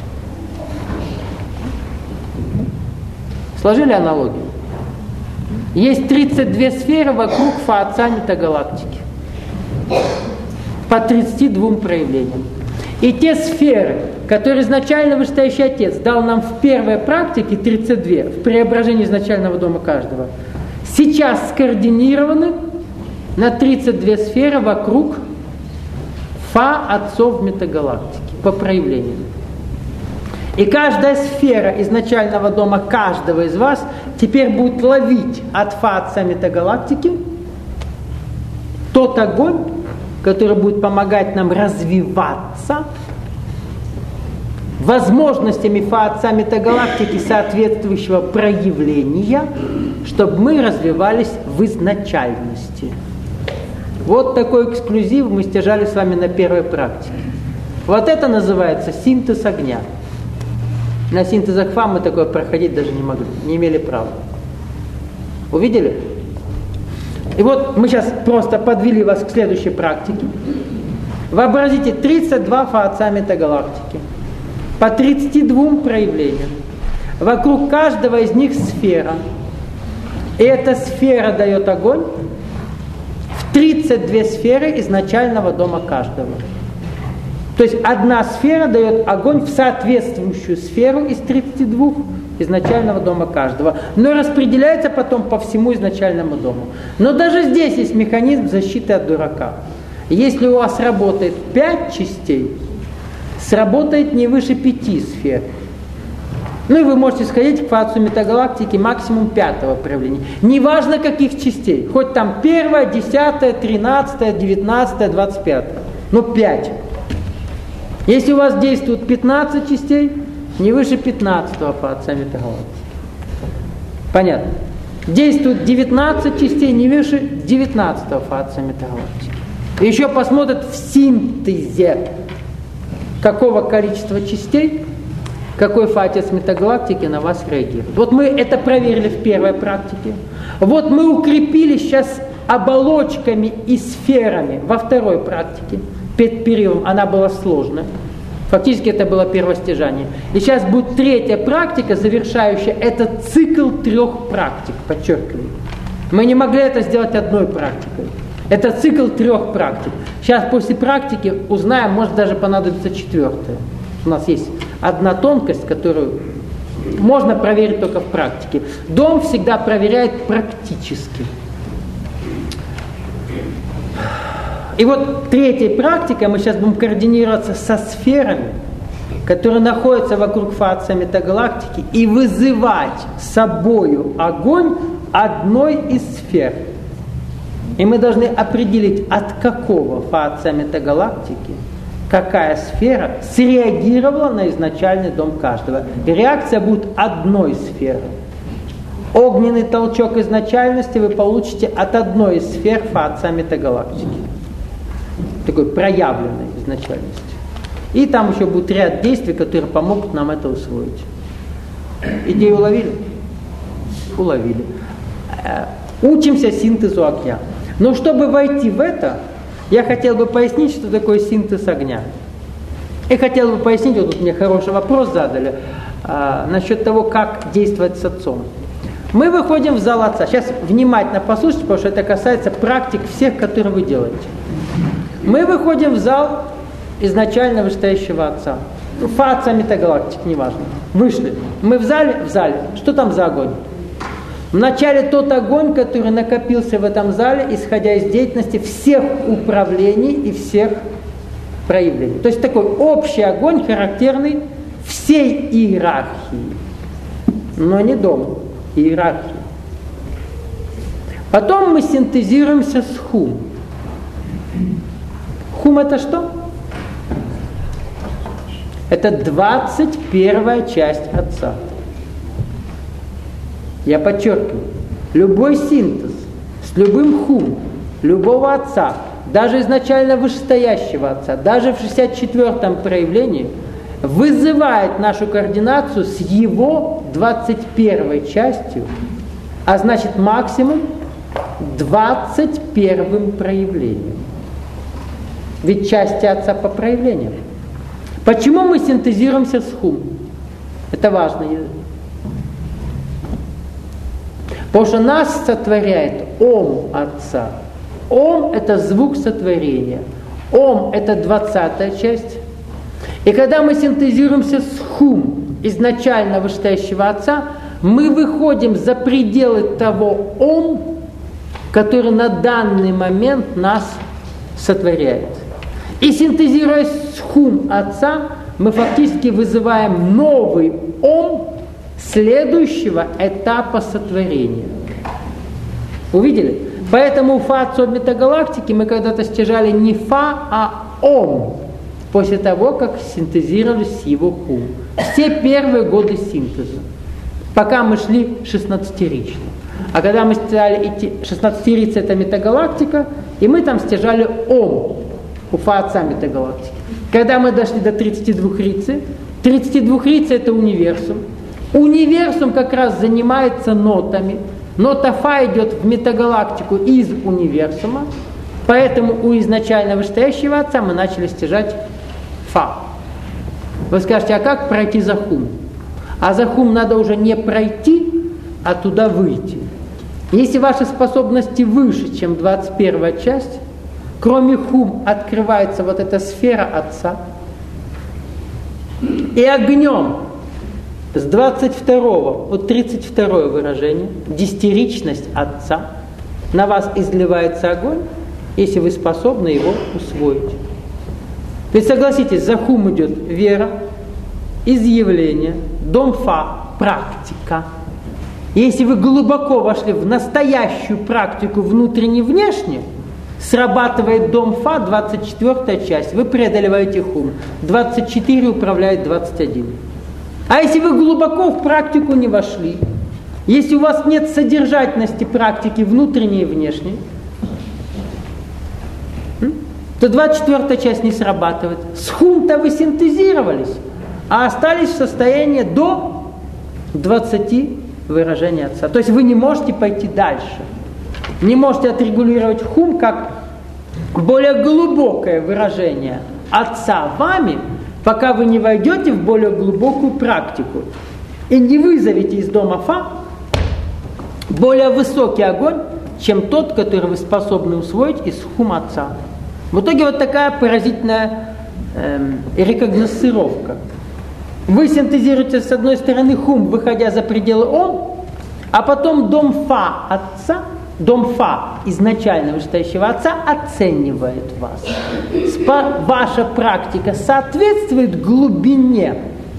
сложили аналогию? Есть тридцать две сферы вокруг фаца метагалактики. По тридцати двум проявлениям. И те сферы, которые изначально вышестоящий Отец дал нам в первой практике, тридцать две, в преображении изначального дома каждого, сейчас скоординированы на тридцать две сферы вокруг фа отцов метагалактики по проявлениям. И каждая сфера изначального дома каждого из вас теперь будет ловить от фа отца метагалактики тот огонь, который будет помогать нам развиваться возможностями фа отца метагалактики соответствующего проявления, чтобы мы развивались в изначальности. Вот такой эксклюзив мы стяжали с вами на первой практике. Вот это называется синтез огня. На синтезах фа мы такое проходить даже не могли, не имели права. Увидели? И вот мы сейчас просто подвели вас к следующей практике. Вообразите тридцать два фа отца метагалактики по тридцати двум проявлениям. Вокруг каждого из них сфера. И эта сфера дает огонь в тридцать две сферы изначального дома каждого. То есть одна сфера дает огонь в соответствующую сферу из тридцати двух изначального дома каждого, но распределяется потом по всему изначальному дому. Но даже здесь есть механизм защиты от дурака. Если у вас работает пять частей, сработает не выше пяти сфер. Ну и вы можете сходить к фацу метагалактики максимум пятого проявления. Неважно каких частей, хоть там первое, десятое, тринадцатое, девятнадцатое, двадцать пятое, но пять. Если у вас действует пятнадцать частей, не выше пятнадцатого фаца метагалактики. Понятно? Действует девятнадцать частей, не выше девятнадцатого фаца метагалактики. И еще посмотрят в синтезе, какого количества частей, какой фатец метагалактики на вас реагирует. Вот мы это проверили в первой практике. Вот мы укрепили сейчас оболочками и сферами во второй практике. Перед периодом она была сложная. Фактически это было первостяжание. И сейчас будет третья практика, завершающая этот цикл трех практик, подчеркиваю. Мы не могли это сделать одной практикой. Это цикл трех практик. Сейчас после практики узнаем, может даже понадобится четвертая. У нас есть одна тонкость, которую можно проверить только в практике. Дом всегда проверяет практически. И вот третьей практикой мы сейчас будем координироваться со сферами, которые находятся вокруг фация метагалактики, и вызывать собою огонь одной из сфер. И мы должны определить, от какого фация метагалактики какая сфера среагировала на изначальный дом каждого. И реакция будет одной сферы. Огненный толчок изначальности вы получите от одной из сфер фация метагалактики. Такой проявленной изначальности. И там еще будет ряд действий, которые помогут нам это усвоить. Идею уловили? Уловили. Учимся синтезу огня. Но чтобы войти в это, я хотел бы пояснить, что такое синтез огня. И хотел бы пояснить, вот тут мне хороший вопрос задали, а, насчет того, как действовать с отцом. Мы выходим в зал отца. Сейчас внимательно послушайте, потому что это касается практик всех, которые вы делаете. Мы выходим в зал изначально вышестоящего отца. Фация метагалактик, неважно. Вышли. Мы в зале, в зале. Что там за огонь? Вначале тот огонь, который накопился в этом зале, исходя из деятельности всех управлений и всех проявлений. То есть такой общий огонь, характерный всей иерархии. Но не дома, иерархии. Потом мы синтезируемся с хум. Хум это что? Это двадцать первая часть Отца. Я подчеркиваю, любой синтез с любым хум, любого Отца, даже изначально вышестоящего Отца, даже в шестьдесят четвёртом проявлении, вызывает нашу координацию с его двадцать первой частью, а значит максимум двадцать первым проявлением. Ведь части Отца по проявлениям. Почему мы синтезируемся с хум? Это важно. Потому что нас сотворяет Ом Отца. Ом – это звук сотворения. Ом – это двадцатая часть. И когда мы синтезируемся с хум, изначально вышестоящего Отца, мы выходим за пределы того Ом, который на данный момент нас сотворяет. И синтезируясь с хум Отца, мы фактически вызываем новый Ом следующего этапа сотворения. Увидели? Поэтому фацию метагалактики мы когда-то стяжали не фа, а ом, после того, как синтезировались с его хум. Все первые годы синтеза, пока мы шли шестнадцатирично. А когда мы стяжали идти, шестнадцатирица это метагалактика, и мы там стяжали ом у фаца метагалактики. Когда мы дошли до тридцатидвухрицы, тридцатидвухрица это универсум. Универсум как раз занимается нотами. Нота фа идет в метагалактику из универсума, поэтому у изначально вышестоящего Отца мы начали стяжать фа. Вы скажете, а как пройти за хум? А за хум надо уже не пройти, а туда выйти. Если ваши способности выше, чем двадцать первая часть, кроме хум открывается вот эта сфера Отца, и огнем с двадцать второго, вот тридцать второе выражение, десятиричность Отца, на вас изливается огонь, если вы способны его усвоить. Ведь согласитесь, за хум идет вера, изъявление, дом фа, практика. Если вы глубоко вошли в настоящую практику внутренне-внешне, срабатывает дом фа, двадцать четвёртая часть, вы преодолеваете хум. двадцать четыре управляет двадцать один. А если вы глубоко в практику не вошли, если у вас нет содержательности практики внутренней и внешней, то двадцать четвёртая часть не срабатывает. С хум-то вы синтезировались, а остались в состоянии до двадцати выражений Отца. То есть вы не можете пойти дальше. не можете отрегулировать хум как более глубокое выражение Отца вами, пока вы не войдете в более глубокую практику и не вызовете из дома Фа более высокий огонь, чем тот, который вы способны усвоить из хум Отца. В итоге вот такая поразительная эм, рекогносцировка. Вы синтезируете с одной стороны хум, выходя за пределы он, а потом дом Фа Отца, дом Фа изначально вышестоящего Отца оценивает вас. Спа- ваша практика соответствует глубине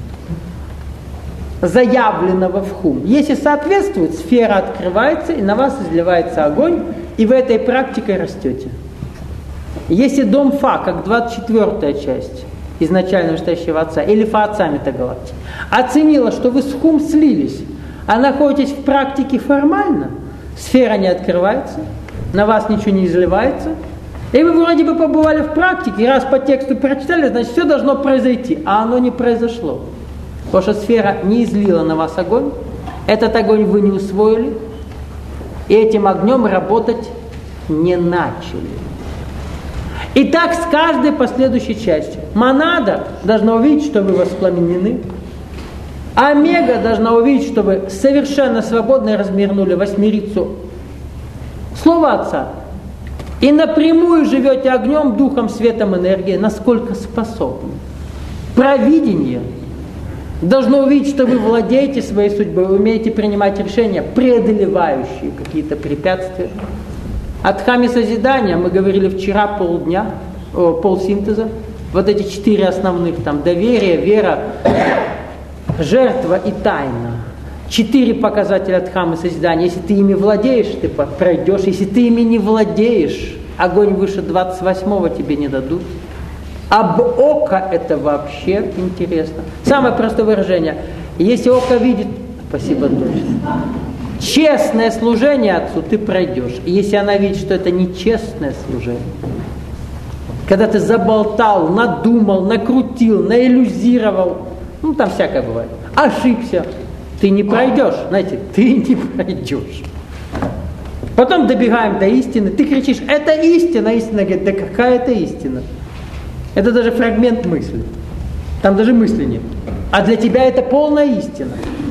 заявленного в хум. Если соответствует, сфера открывается, и на вас изливается огонь, и вы этой практикой растете. Если дом Фа, как двадцать четвёртая часть изначально вышестоящего Отца, или Фа Отца метагалактики, оценила, что вы с хум слились, а находитесь в практике формально, сфера не открывается, на вас ничего не изливается, и вы вроде бы побывали в практике, и раз по тексту прочитали, значит все должно произойти, а оно не произошло. Потому что сфера не излила на вас огонь, этот огонь вы не усвоили, и этим огнем работать не начали. И так с каждой последующей частью. Монада должна увидеть, что вы воспламенены. Омега должна увидеть, что вы совершенно свободно развернули восьмерицу Слова Отца. И напрямую живете огнем, духом, светом, энергией, насколько способны. Провидение должно увидеть, что вы владеете своей судьбой, вы умеете принимать решения, преодолевающие какие-то препятствия. О дхамме созидания мы говорили вчера полдня, о, полсинтеза. Вот эти четыре основных, там, доверие, вера, жертва и тайна. Четыре показателя дхаммы созидания. Если ты ими владеешь, ты пройдешь. Если ты ими не владеешь, огонь выше двадцать восьмого тебе не дадут. Об око это вообще интересно. Самое простое выражение. Если око видит, спасибо точно. Честное служение Отцу ты пройдешь. И если она видит, что это нечестное служение, когда ты заболтал, надумал, накрутил, наиллюзировал, ну там всякое бывает, ошибся, ты не пройдешь, знаете, ты не пройдешь. Потом добегаем до истины, ты кричишь, это истина, истина говорит, да какая это истина? Это даже фрагмент мысли, там даже мысли нет. А для тебя это полная истина.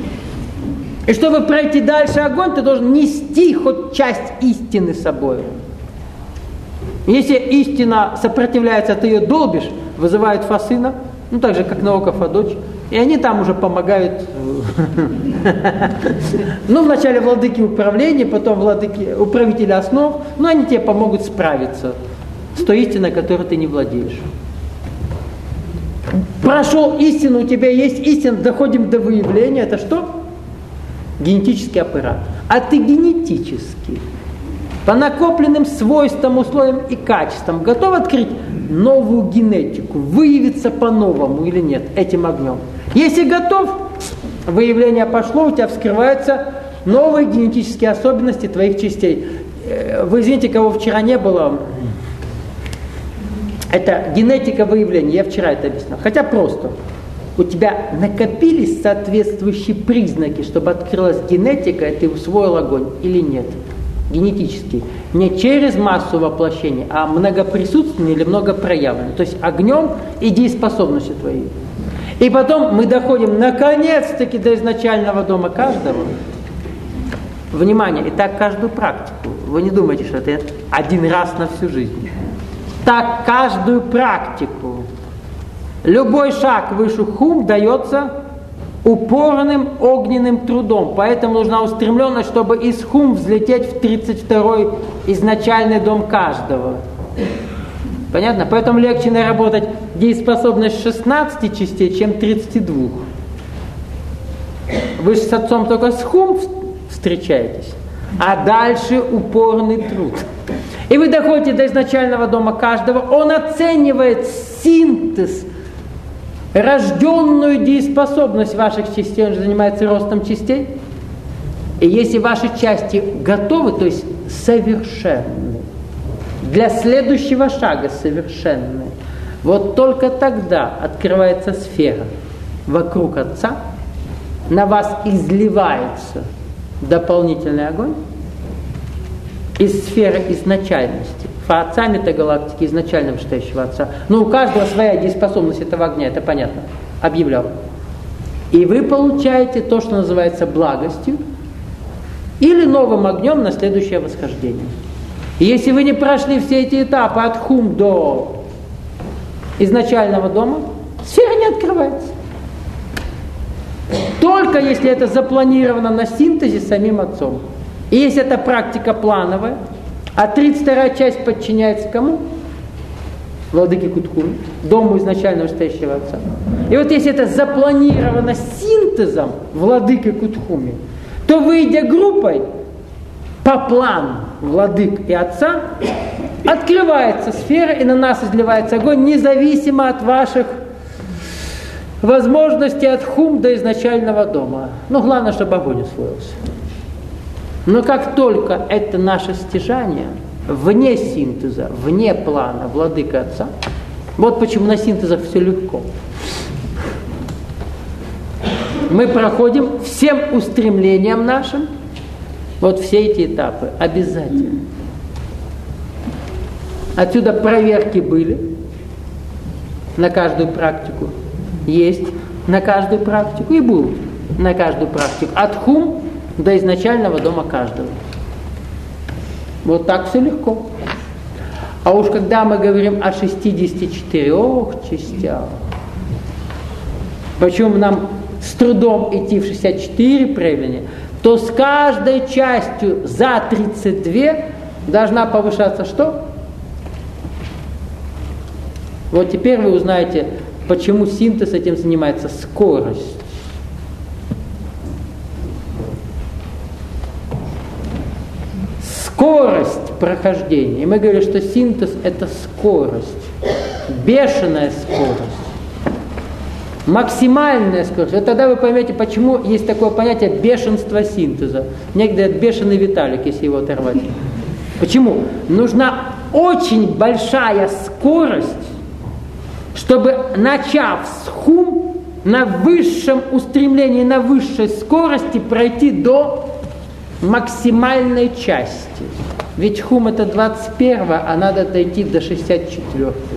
И чтобы пройти дальше огонь, ты должен нести хоть часть истины с собой. Если истина сопротивляется, ты ее долбишь, вызывает фасына, ну так же, как Наука Фадоч, и они там уже помогают. Ну, вначале владыки управления, потом владыки управители основ, но они тебе помогут справиться с той истиной, которой ты не владеешь. Прошел истину, у тебя есть истина, доходим до выявления, это что? Генетический аппарат. А ты генетически, по накопленным свойствам, условиям и качествам, готов открыть новую генетику, выявиться по-новому или нет этим огнем? Если готов, выявление пошло, у тебя вскрываются новые генетические особенности твоих частей. Вы извините, кого вчера не было, это генетика выявления, я вчера это объяснял. Хотя просто. У тебя накопились соответствующие признаки, чтобы открылась генетика, и ты усвоил огонь или нет. Генетически. Не через массу воплощения, а многоприсутственный или многопроявленный. То есть огнем и дееспособностью твоей. И потом мы доходим наконец-таки до изначального дома каждого. Внимание, и так каждую практику. Вы не думайте, что это один раз на всю жизнь. Так каждую практику. Любой шаг выше хум дается упорным огненным трудом. Поэтому нужна устремленность, чтобы из хум взлететь в тридцать второй изначальный дом каждого. Понятно? Поэтому легче наработать дееспособность шестнадцати частей, чем тридцати двух. Вы же с отцом только с хум встречаетесь, а дальше упорный труд. И вы доходите до изначального дома каждого, он оценивает синтез, рожденную дееспособность ваших частей, он же занимается ростом частей. И если ваши части готовы, то есть совершенны, для следующего шага совершенны, вот только тогда открывается сфера вокруг Отца, на вас изливается дополнительный огонь, из сферы изначальности. Фа-отца метагалактики, изначально вышестоящего Отца. Но у каждого своя дееспособность этого огня, это понятно. Объявлял. И вы получаете то, что называется благостью, или новым огнем на следующее восхождение. И если вы не прошли все эти этапы от хум до изначального дома, сфера не открывается. Только если это запланировано на синтезе самим Отцом. И если это практика плановая, а тридцать вторая часть подчиняется кому? Владыке Кутхуме, дому изначального стоящего Отца. И вот если это запланировано синтезом Владыки Кутхуме, то, выйдя группой по плану Владык и Отца, открывается сфера, и на нас изливается огонь, независимо от ваших возможностей от хум до изначального дома. Но главное, чтобы огонь усвоился. Но как только это наше стяжание, вне синтеза, вне плана Владыка Отца, вот почему на синтезах все легко. Мы проходим всем устремлениям нашим вот все эти этапы обязательно. Отсюда проверки были на каждую практику, есть на каждую практику и будут на каждую практику. От хум до изначального дома каждого. Вот так все легко. А уж когда мы говорим о шестидесяти четырёх частях, почему нам с трудом идти в шестьдесят четыре проявления, то с каждой частью за тридцать два должна повышаться что? Вот теперь вы узнаете, почему синтез этим занимается. Скорость. Скорость прохождения. И мы говорим, что синтез – это скорость. Бешеная скорость. Максимальная скорость. Вот тогда вы поймете, почему есть такое понятие бешенства синтеза. Некоторые говорят, бешеный Виталик, если его оторвать. Почему? Нужна очень большая скорость, чтобы, начав с хум, на высшем устремлении, на высшей скорости пройти до максимальной части. Ведь хум это двадцать первая, а надо дойти до шестьдесят четвёртой.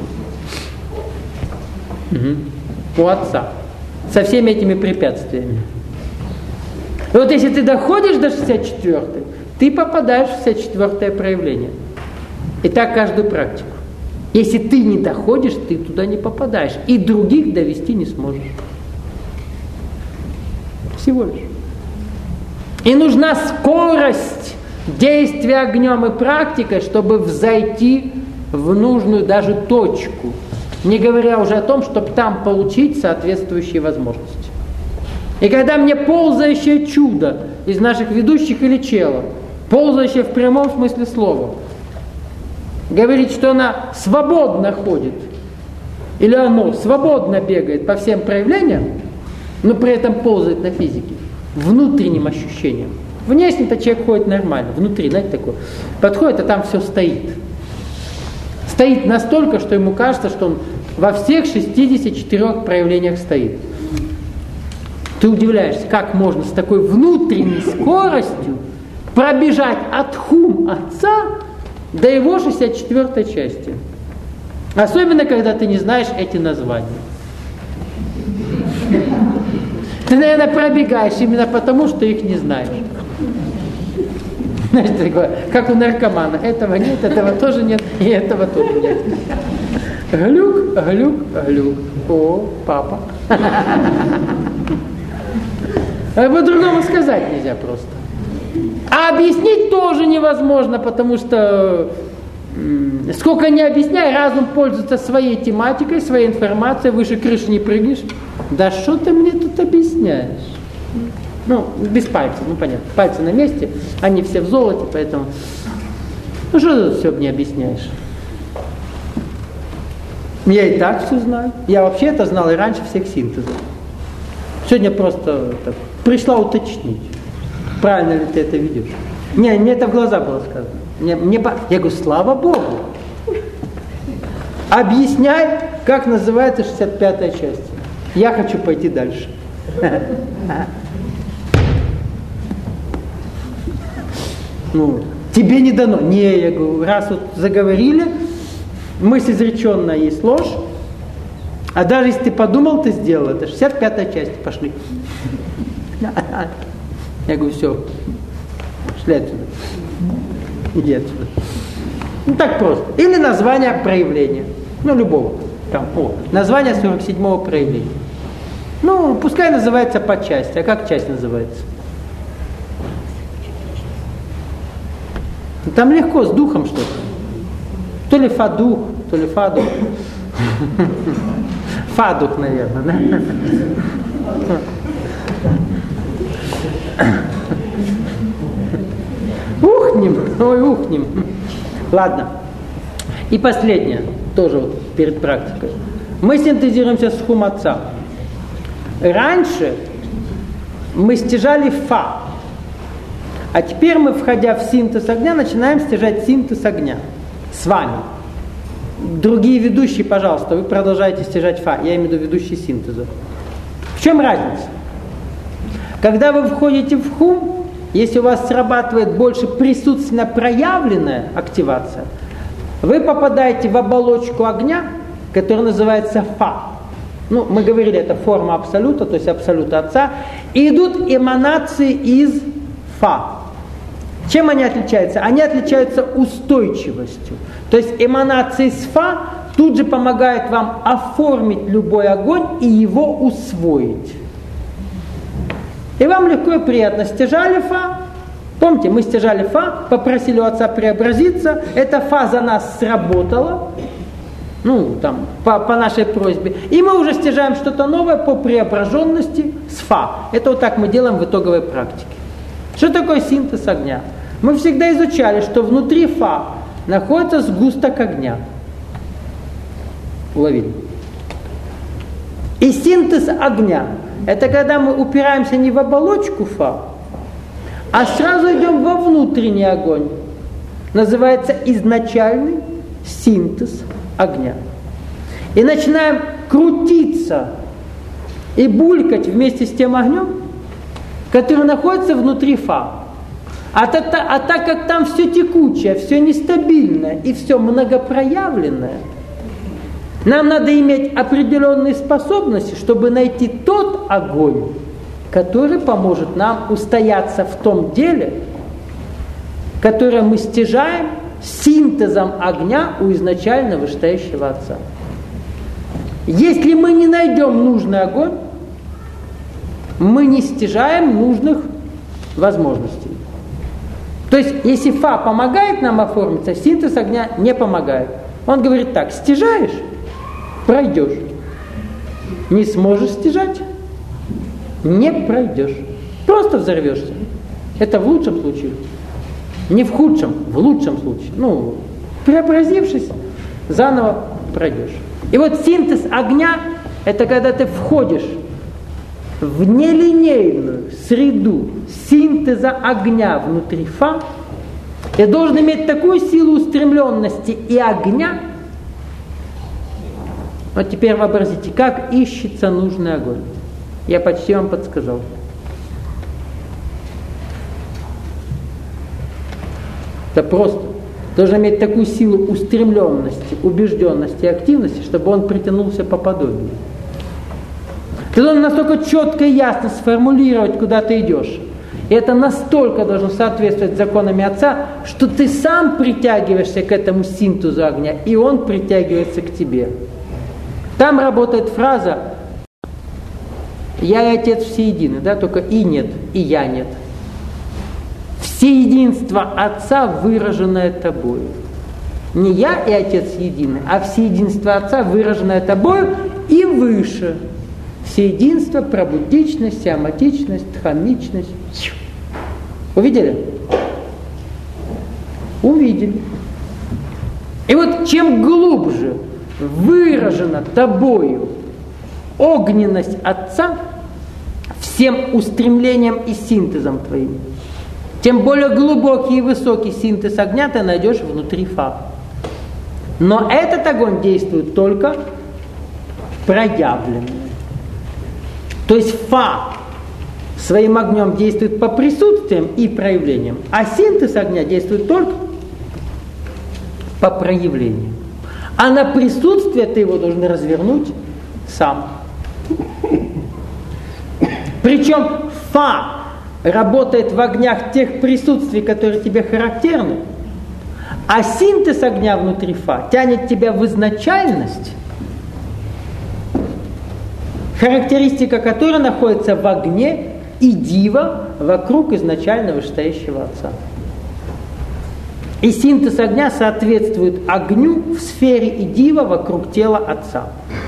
Угу. У Отца. Со всеми этими препятствиями. И вот если ты доходишь до шестьдесят четвёртой, ты попадаешь в шестьдесят четвёртое проявление. И так каждую практику. Если ты не доходишь, ты туда не попадаешь. И других довести не сможешь. Всего лишь. И нужна скорость действия огнем и практикой, чтобы взойти в нужную даже точку. Не говоря уже о том, чтобы там получить соответствующие возможности. И когда мне ползающее чудо из наших ведущих или чела, ползающее в прямом смысле слова, говорит, что она свободно ходит, или оно свободно бегает по всем проявлениям, но при этом ползает на физике, внутренним ощущением. Внешне-то человек ходит нормально, внутри, знаете, такое. Подходит, а там все стоит. Стоит настолько, что ему кажется, что он во всех шестидесяти четырёх проявлениях стоит. Ты удивляешься, как можно с такой внутренней скоростью пробежать от хум Отца до его шестьдесят четвёртой части. Особенно, когда ты не знаешь эти названия. Ты, наверное, пробегаешь именно потому, что их не знаешь. Знаешь, такое, как у наркомана. Этого нет, этого тоже нет, и этого тоже нет. Глюк, глюк, глюк. О, папа. По-другому сказать нельзя просто. А объяснить тоже невозможно, потому что м- сколько ни объясняй, разум пользуется своей тематикой, своей информацией, выше крыши не прыгнешь. Да что ты мне тут объясняешь? Ну, без пальцев, ну понятно. Пальцы на месте, они все в золоте, поэтому... Ну что ты тут все мне объясняешь? Я и так все знаю. Я вообще это знал и раньше всех синтезов. Сегодня просто так, пришла уточнить, правильно ли ты это видишь. Не, мне это в глаза было сказано. Мне, мне, я говорю, слава Богу. Объясняй, как называется шестьдесят пятая часть. Я хочу пойти дальше. Ну, тебе не дано. Не, я говорю, раз вот заговорили, мысль изреченная есть ложь, а даже если ты подумал, ты сделал это. шестьдесят пятая часть, пошли. Я говорю, все, шли отсюда. Иди отсюда. Ну так просто. Или название проявления. Ну, любого. Там, о, название сорок седьмого проявления. Ну, пускай называется по части. А как часть называется? Там легко, с духом что-то. То ли фадух, то ли фадух. Фадух, наверное, да? Ухнем, ой, ухнем. Ладно. И последнее, тоже вот перед практикой. Мы синтезируемся с хум отца. Раньше мы стяжали фа, а теперь мы, входя в синтез огня, начинаем стяжать синтез огня с вами. Другие ведущие, пожалуйста, вы продолжаете стяжать фа, я имею в виду ведущие синтеза. В чем разница? Когда вы входите в хум, если у вас срабатывает больше присутственно проявленная активация, вы попадаете в оболочку огня, которая называется фа. Ну, мы говорили, это форма абсолюта, то есть абсолюта отца, и идут эманации из фа. Чем они отличаются? Они отличаются устойчивостью. То есть эманации из фа тут же помогают вам оформить любой огонь и его усвоить. И вам легко и приятно. Стяжали фа. Помните, мы стяжали фа, попросили у отца преобразиться. Эта фа за нас сработала. Ну, там, по, по нашей просьбе. И мы уже стяжаем что-то новое по преображенности с фа. Это вот так мы делаем в итоговой практике. Что такое синтез огня? Мы всегда изучали, что внутри фа находится сгусток огня. Уловили? И синтез огня – это когда мы упираемся не в оболочку фа, а сразу идем во внутренний огонь. Называется изначальный синтез огня. И начинаем крутиться и булькать вместе с тем огнем, который находится внутри фа. А, та, а так как там все текучее, все нестабильное и все многопроявленное, нам надо иметь определенные способности, чтобы найти тот огонь, который поможет нам устояться в том деле, которое мы стяжаем синтезом огня у изначально вышестоящего отца. Если мы не найдем нужный огонь, мы не стяжаем нужных возможностей. То есть, если фа помогает нам оформиться, синтез огня не помогает. Он говорит так: стяжаешь, пройдешь. Не сможешь стяжать, не пройдешь. Просто взорвешься. Это в лучшем случае. Не в худшем, в лучшем случае. Ну, преобразившись, заново пройдешь. И вот синтез огня – это когда ты входишь в нелинейную среду синтеза огня внутри фа, и должен иметь такую силу устремленности и огня. Вот теперь вообразите, как ищется нужный огонь. Я почти вам подсказал. Это просто. Должен иметь такую силу устремленности, убежденности и активности, чтобы он притянулся по подобию. Ты должен настолько четко и ясно сформулировать, куда ты идешь. И это настолько должно соответствовать законам Отца, что ты сам притягиваешься к этому синтезу огня, и он притягивается к тебе. Там работает фраза «Я и Отец все едины», да, только «и» нет, «и я» нет. Всеединство Отца, выраженное тобою. Не я и Отец едины, а всеединство Отца, выраженное тобою и выше. Всеединство, пробудичность, сиаматичность, дхамичность. Увидели? Увидели. И вот чем глубже выражена тобою огненность Отца всем устремлением и синтезом твоим, тем более глубокий и высокий синтез огня ты найдешь внутри фа. Но этот огонь действует только проявленный. То есть фа своим огнем действует по присутствиям и проявлениям, а синтез огня действует только по проявлениям. А на присутствие ты его должен развернуть сам. Причем фа работает в огнях тех присутствий, которые тебе характерны, а синтез огня внутри фа тянет тебя в изначальность, характеристика которой находится в огне и дива вокруг изначально вышестоящего Отца. И синтез огня соответствует огню в сфере и дива вокруг тела Отца.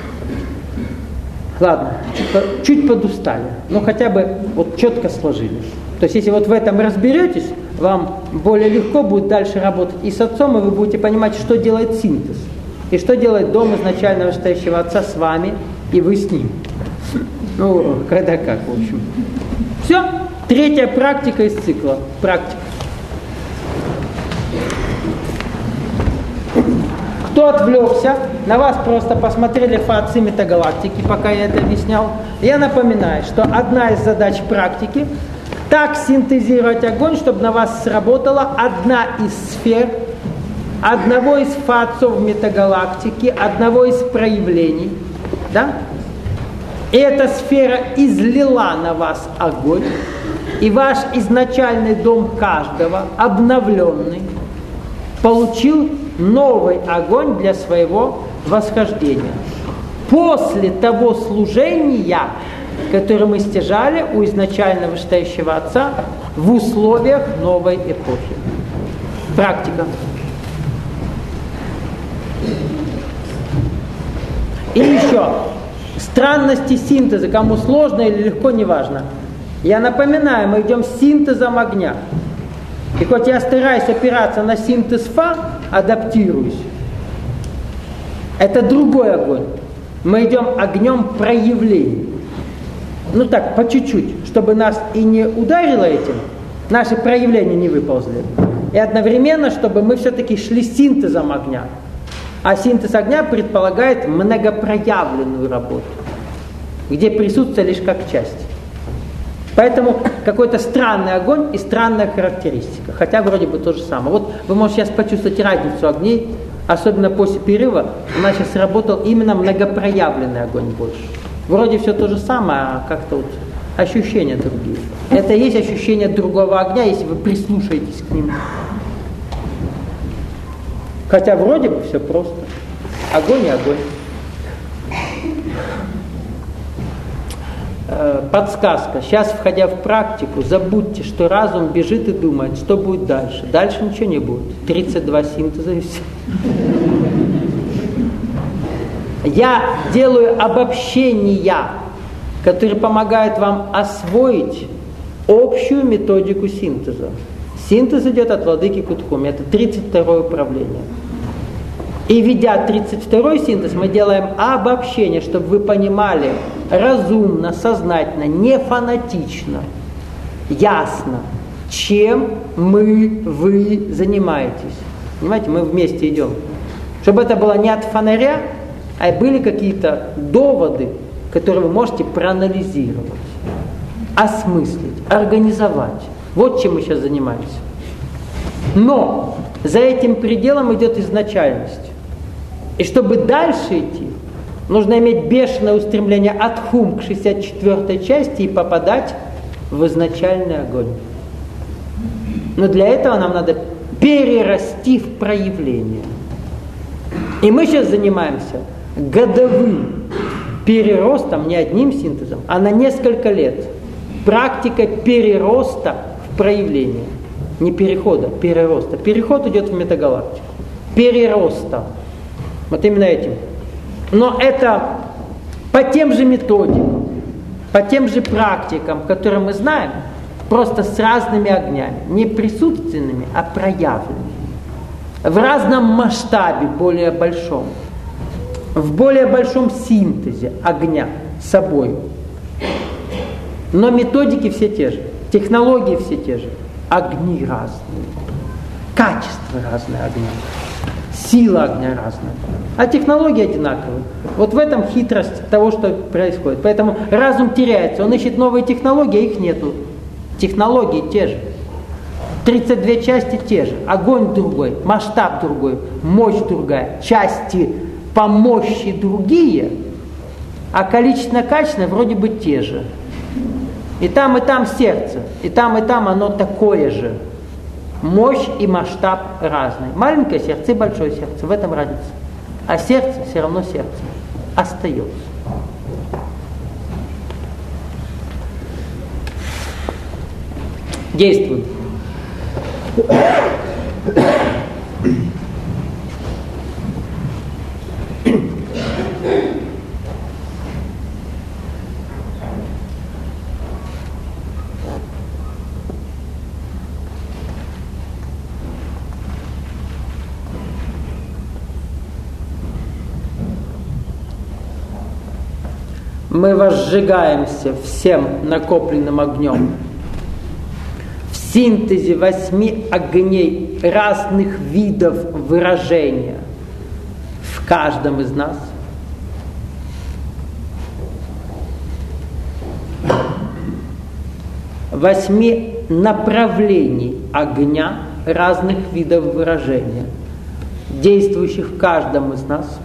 Ладно, чуть, чуть подустали, но хотя бы вот четко сложились. То есть если вот в этом разберетесь, вам более легко будет дальше работать и с Отцом, и вы будете понимать, что делает синтез. И что делает дом изначально вышестоящего Отца с вами, и вы с ним. Ну, когда как, в общем. Все. Третья практика из цикла. Практика. Кто отвлекся, на вас просто посмотрели фацы метагалактики, пока я это объяснял. Я напоминаю, что одна из задач практики — так синтезировать огонь, чтобы на вас сработала одна из сфер, одного из фацов метагалактики, одного из проявлений. Да? И эта сфера излила на вас огонь, и ваш изначальный дом каждого, обновленный, получил новый огонь для своего восхождения. После того служения, которое мы стяжали у изначально вышестоящего Отца в условиях новой эпохи. Практика. И еще. Странности синтеза, кому сложно или легко, неважно. Я напоминаю, мы идем с синтезом огня. И хоть я стараюсь опираться на синтез фа, адаптируюсь. Это другой огонь. Мы идем огнем проявлений. Ну так, по чуть-чуть, чтобы нас и не ударило этим, наши проявления не выползли. И одновременно, чтобы мы все-таки шли синтезом огня. А синтез огня предполагает многопроявленную работу, где присутствие лишь как часть. Поэтому какой-то странный огонь и странная характеристика, хотя вроде бы то же самое. Вот вы можете сейчас почувствовать разницу огней, особенно после перерыва. У нас сейчас работал именно многопроявленный огонь больше. Вроде все то же самое, а как-то вот ощущения другие. Это и есть ощущение другого огня, если вы прислушаетесь к нему. Хотя вроде бы все просто. Огонь и огонь. Э, подсказка. Сейчас, входя в практику, забудьте, что разум бежит и думает, что будет дальше. Дальше ничего не будет. тридцать два синтеза и все. Я делаю обобщения, которые помогают вам освоить общую методику синтеза. Синтез идет от владыки Кутхуми. Это тридцать второе управление. И ведя тридцать второй синтез, мы делаем обобщение, чтобы вы понимали разумно, сознательно, не фанатично, ясно, чем мы, вы занимаетесь. Понимаете, мы вместе идем. Чтобы это было не от фонаря, а были какие-то доводы, которые вы можете проанализировать, осмыслить, организовать. Вот чем мы сейчас занимаемся. Но за этим пределом идет изначальность. И чтобы дальше идти, нужно иметь бешеное устремление от хум к шестьдесят четвёртой части и попадать в изначальный огонь. Но для этого нам надо перерасти в проявление. И мы сейчас занимаемся годовым переростом, не одним синтезом, а на несколько лет. Практика перероста в проявление. Не перехода, перероста. Переход идет в метагалактику. Перероста. Вот именно этим. Но это по тем же методикам, по тем же практикам, которые мы знаем, просто с разными огнями. Не присутственными, а проявленными. В разном масштабе, более большом. В более большом синтезе огня с собой. Но методики все те же, технологии все те же, огни разные, качества разные огня. Сила огня разная. А технологии одинаковые. Вот в этом хитрость того, что происходит. Поэтому разум теряется. Он ищет новые технологии, а их нету. Технологии те же. тридцать две части те же. Огонь другой, масштаб другой, мощь другая. Части по мощи другие, а количественно-качественно вроде бы те же. И там, и там сердце. И там, и там оно такое же. Мощь и масштаб разные. Маленькое сердце и большое сердце. В этом разница. А сердце все равно сердце остается. Действуем. Мы возжигаемся всем накопленным огнем в синтезе восьми огней разных видов выражения в каждом из нас. Восьми направлений огня разных видов выражения, действующих в каждом из нас.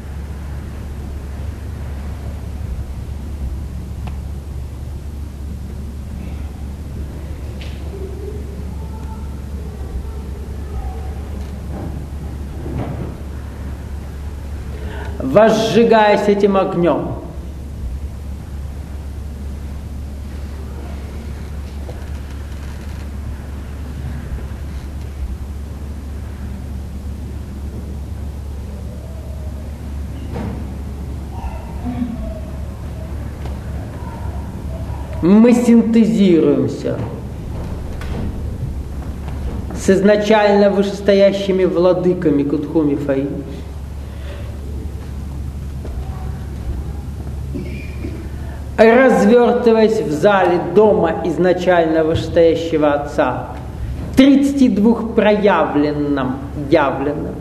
Возжигаясь этим огнем, мы синтезируемся с изначально вышестоящими владыками Кутху Мифаим, развертываясь в зале дома изначально вышестоящего Отца, тридцати двух проявленном, явленном.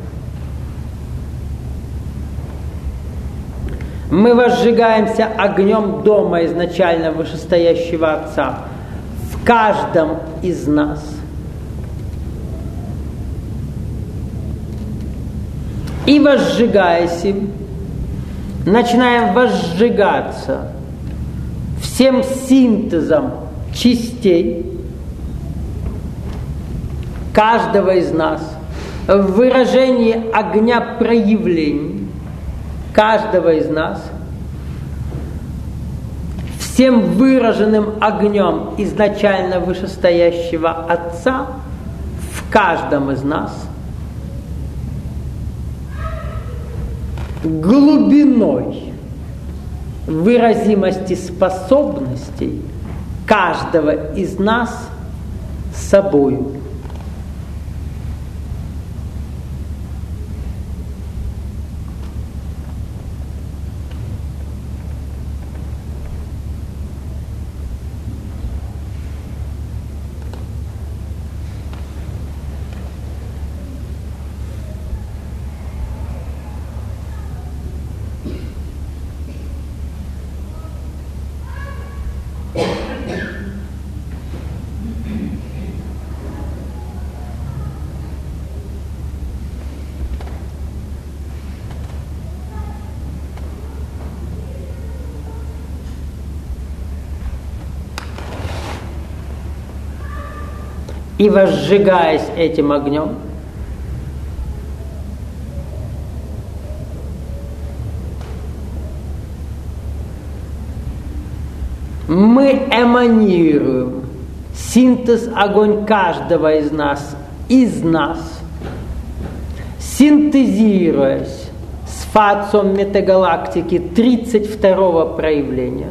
Мы возжигаемся огнем дома изначально вышестоящего Отца в каждом из нас. И возжигаясь им, начинаем возжигаться всем синтезом частей каждого из нас в выражении огня проявлений каждого из нас, всем выраженным огнем изначально вышестоящего Отца в каждом из нас, глубиной выразимости способностей каждого из нас собою. И возжигаясь этим огнем, мы эманируем синтез огонь каждого из нас, из нас, синтезируясь с фацом метагалактики тридцать второго проявления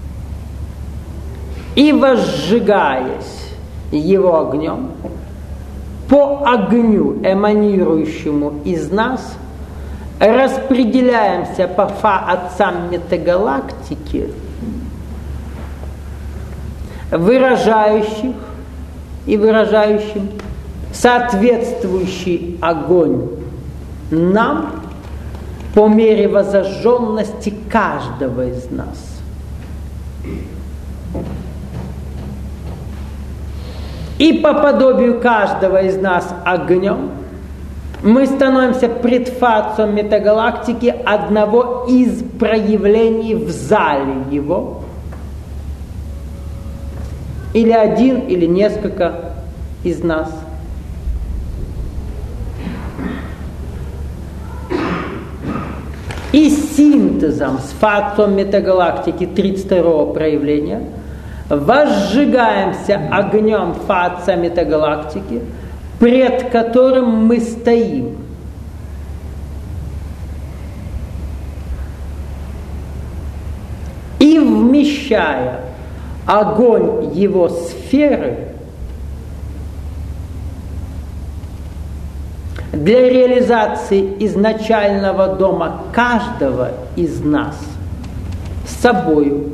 и возжигаясь его огнем, по огню, эманирующему из нас, распределяемся по фа отцам метагалактики, выражающих и выражающим соответствующий огонь нам по мере возожженности каждого из нас. И по подобию каждого из нас огнем мы становимся предфацией метагалактики одного из проявлений в зале его, или один, или несколько из нас. И синтезом с фацией метагалактики тридцать второго проявления возжигаемся огнем фация метагалактики, пред которым мы стоим. И вмещая огонь его сферы для реализации изначального дома каждого из нас с собою.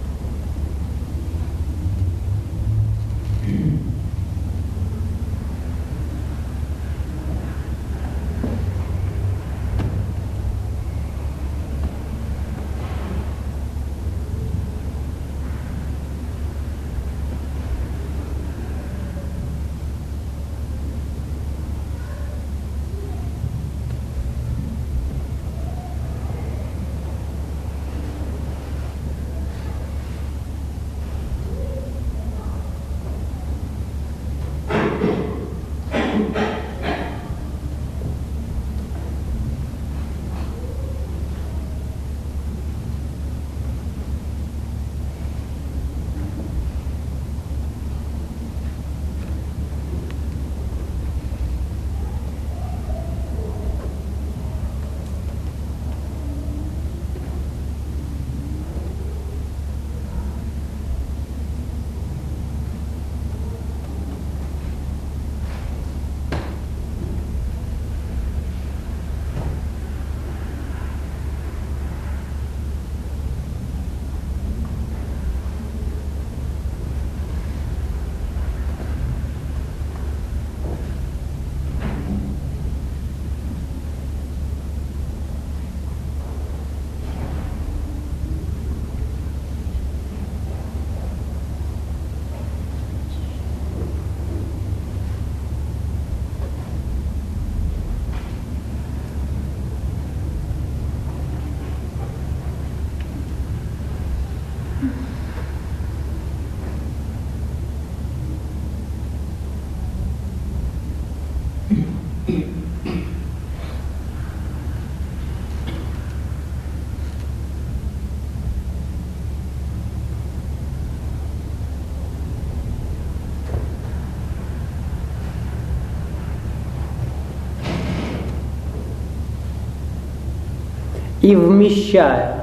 И вмещая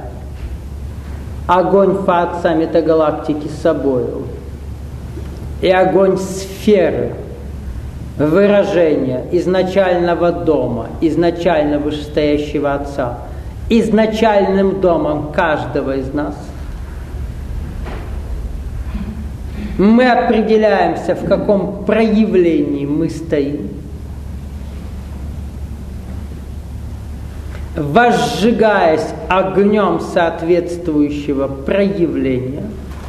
огонь фация метагалактики с собою и огонь сферы выражения изначального дома, изначально вышестоящего Отца, изначальным домом каждого из нас, мы определяемся, в каком проявлении мы стоим, возжигаясь огнем соответствующего проявления,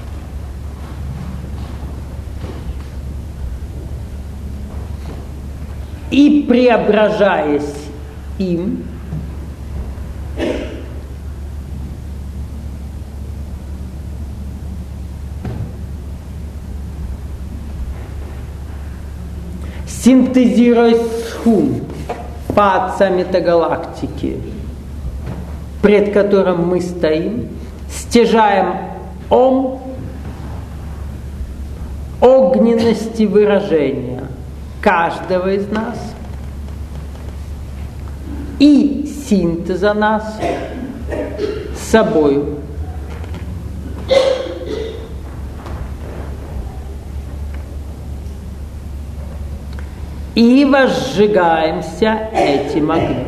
и преображаясь им, синтезируя схум фация метагалактики, пред которым мы стоим, стяжаем ом огненности выражения каждого из нас и синтеза нас с собою. И возжигаемся этим огнем.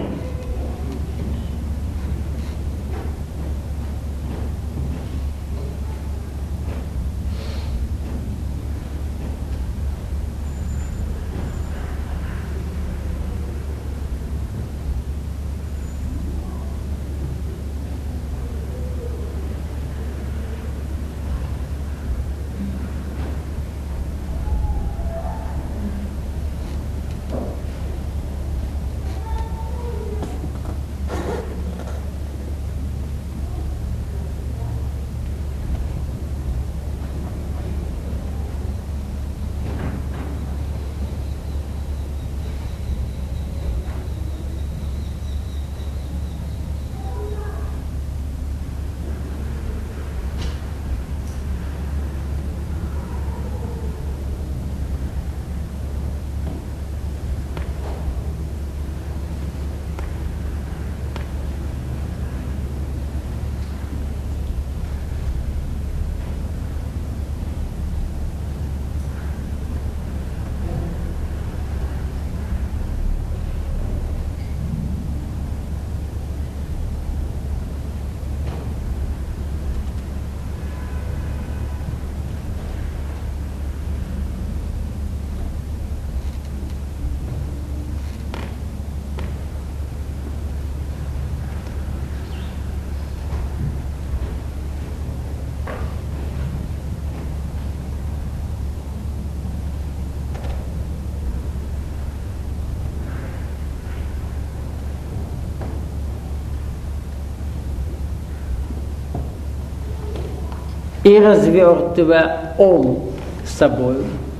и развертывая ом собой.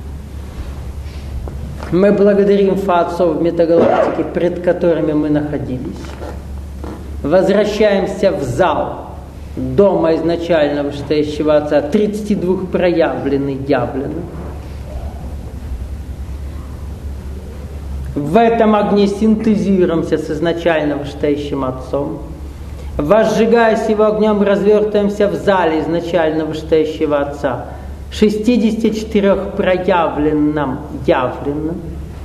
Мы благодарим Фа-отцов метагалактики, пред которыми мы находились. Возвращаемся в зал дома изначально вышестоящего Отца, тридцати двух проявленных явленных. В этом огне синтезируемся с изначально вышестоящим Отцом. Возжигаясь его огнем, развертываемся в зале изначально вышестоящего Отца, шестидесяти четырёх проявленном явленном.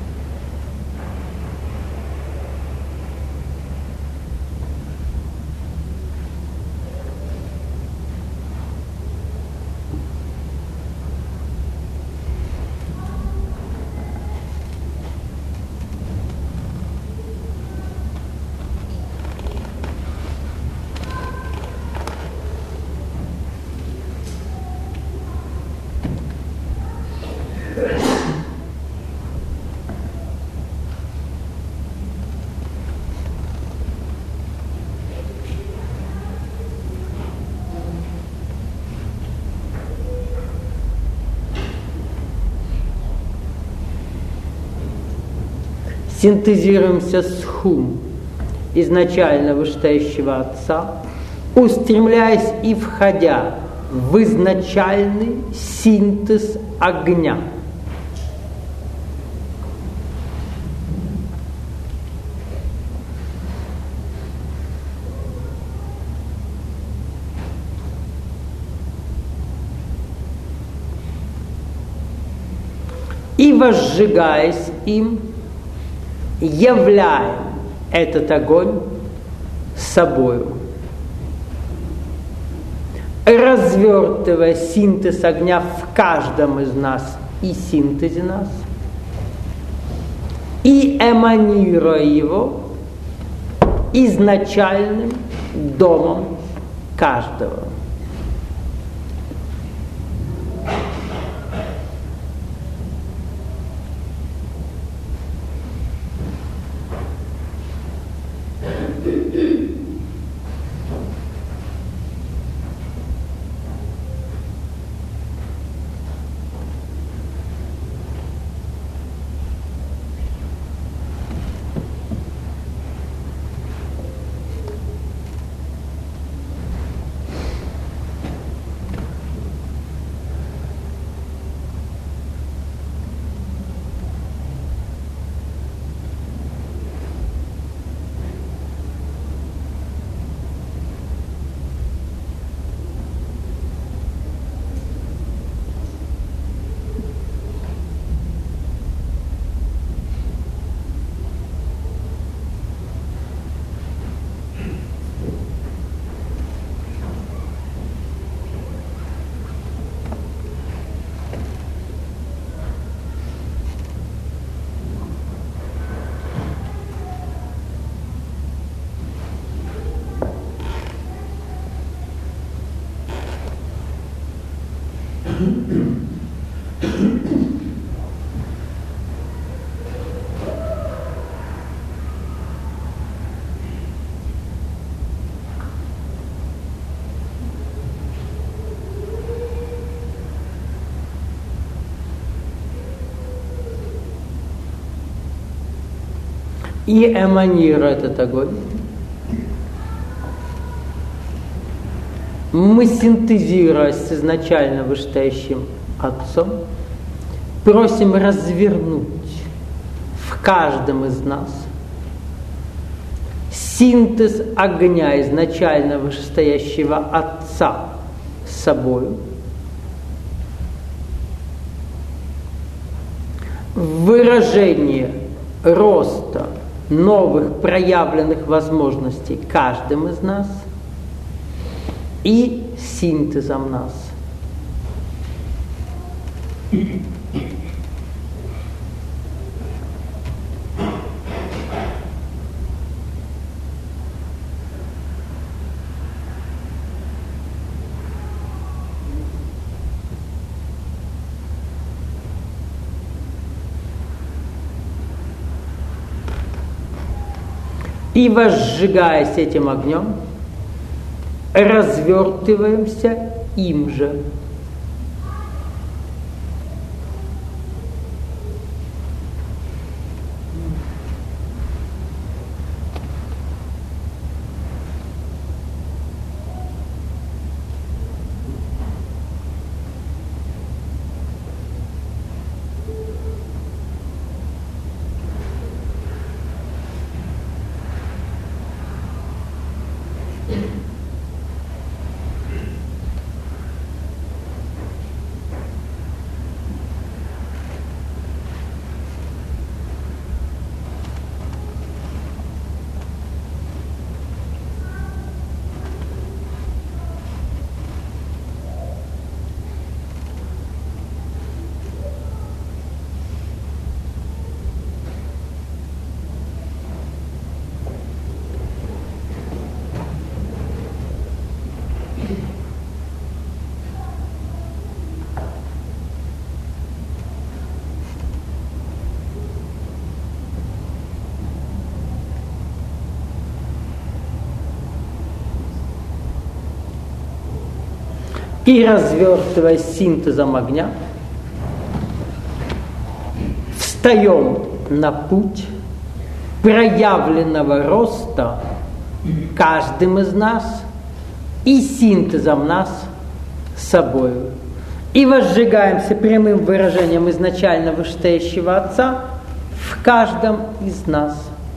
Синтезируемся с хум изначально вышестоящего Отца, устремляясь и входя в изначальный синтез огня. И возжигаясь им, являем этот огонь собою, развертывая синтез огня в каждом из нас и синтезе нас, и эманируя его изначальным домом каждого. И эманируя этот огонь, мы, синтезируясь с изначально вышестоящим Отцом, просим развернуть в каждом из нас синтез огня изначально вышестоящего Отца с собою, выражение роста новых проявленных возможностей каждым из нас и синтезом нас. И, возжигаясь этим огнем, развертываемся им же. И развертываясь синтезом огня, встаем на путь проявленного роста каждым из нас и синтезом нас с собой. И возжигаемся прямым выражением изначально вышестоящего Отца в каждом из нас,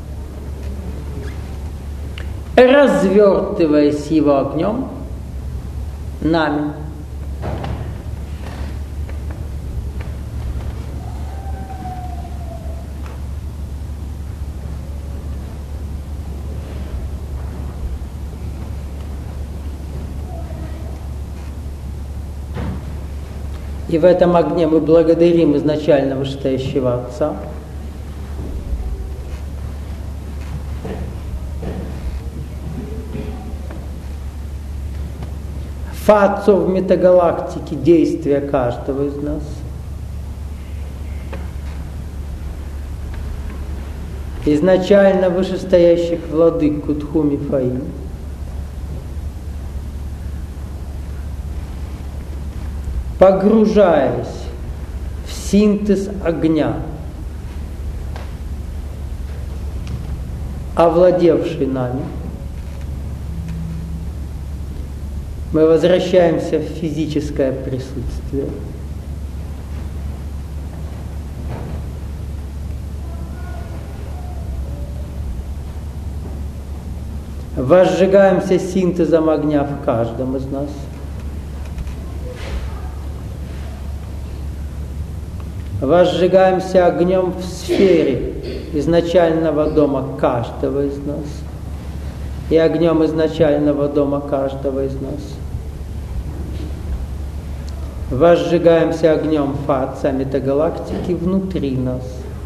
развертываясь его огнем нами. И в этом огне мы благодарим изначально вышестоящего Отца. Фацов метагалактики действия каждого из нас. Изначально вышестоящих владык Кутхуми Фаим. Погружаясь в синтез огня, овладевший нами, мы возвращаемся в физическое присутствие. Возжигаемся синтезом огня в каждом из нас. Возжигаемся огнем в сфере изначального дома каждого из нас и огнем изначального дома каждого из нас. Возжигаемся огнем Фаца метагалактики внутри нас.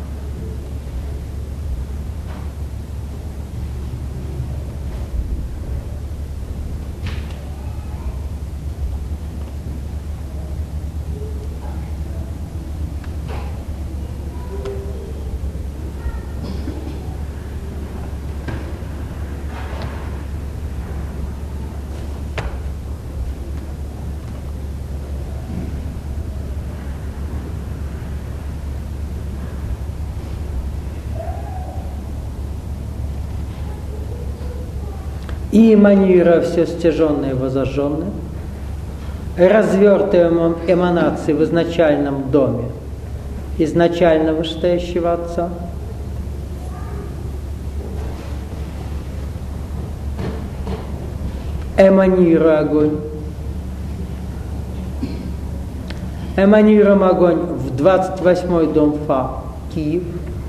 И эманируя все стяженное и возожженное, развертываем эманации в изначальном доме изначально вышестоящего Отца, эманируя огонь, эманируем огонь в двадцать восьмой дом Фа, Киев,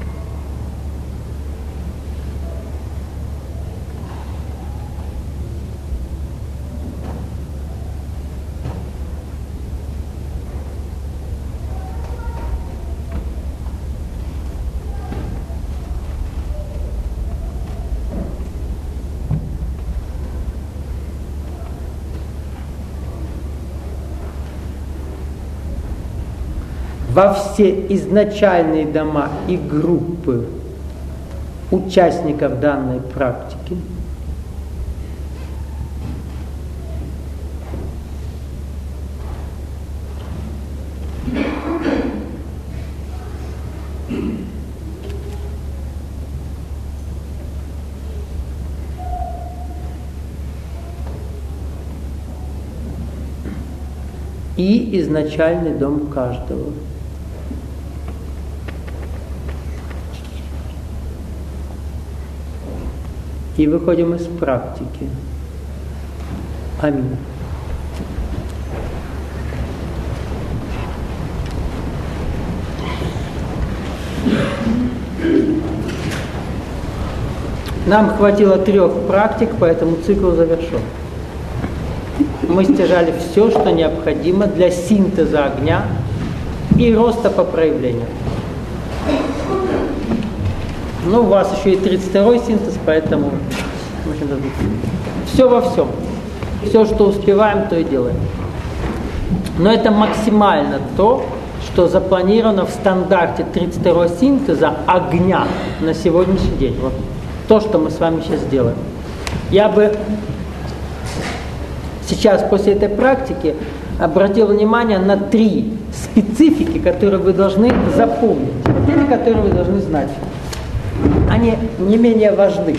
во все изначальные дома и группы участников данной практики, и изначальный дом каждого. И выходим из практики. Аминь. Нам хватило трех практик, поэтому цикл завершен. Мы стяжали все, что необходимо для синтеза огня и роста по проявлению. Ну, у вас еще и тридцать второй синтез, поэтому все во всем. Все, что успеваем, то и делаем. Но это максимально то, что запланировано в стандарте тридцать второго синтеза огня на сегодняшний день. Вот то, что мы с вами сейчас делаем. Я бы сейчас после этой практики обратил внимание на три специфики, которые вы должны запомнить, или которые вы должны знать. Они не менее важны.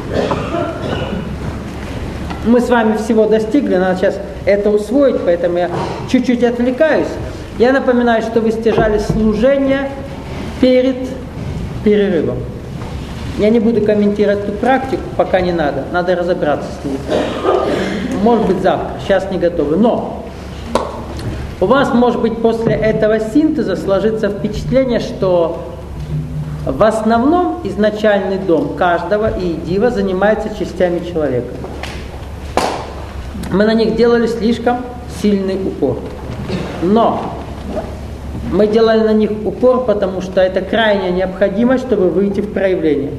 Мы с вами всего достигли, надо сейчас это усвоить, поэтому я чуть-чуть отвлекаюсь. Я напоминаю, что вы стяжали служение перед перерывом. Я не буду комментировать эту практику, пока не надо. Надо разобраться с ней. Может быть завтра, сейчас не готовы. Но у вас, может быть, после этого синтеза сложится впечатление, что в основном изначальный дом каждого иедива занимается частями человека. Мы на них делали слишком сильный упор. Но мы делали на них упор, потому что это крайняя необходимость, чтобы выйти в проявление.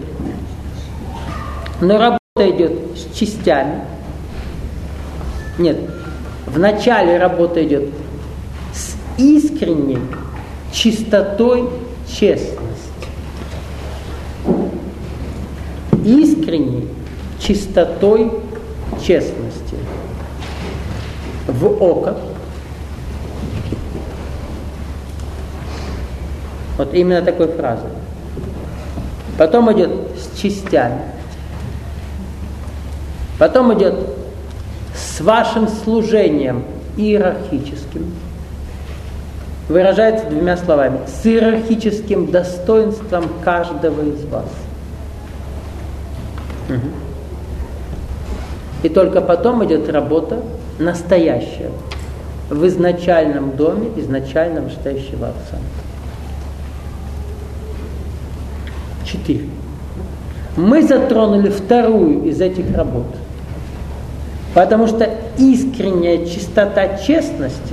Но работа идет с частями. Нет, вначале работа идет с искренней чистотой честности. Искренней чистотой честности. В око. Вот именно такой фразой. Потом идет с частями. Потом идет с вашим служением иерархическим. Выражается двумя словами. С иерархическим достоинством каждого из вас. Угу. И только потом идет работа настоящая. В изначальном доме изначально вышестоящего Отца. Четыре. Мы затронули вторую из этих работ. Потому что искренняя чистота честности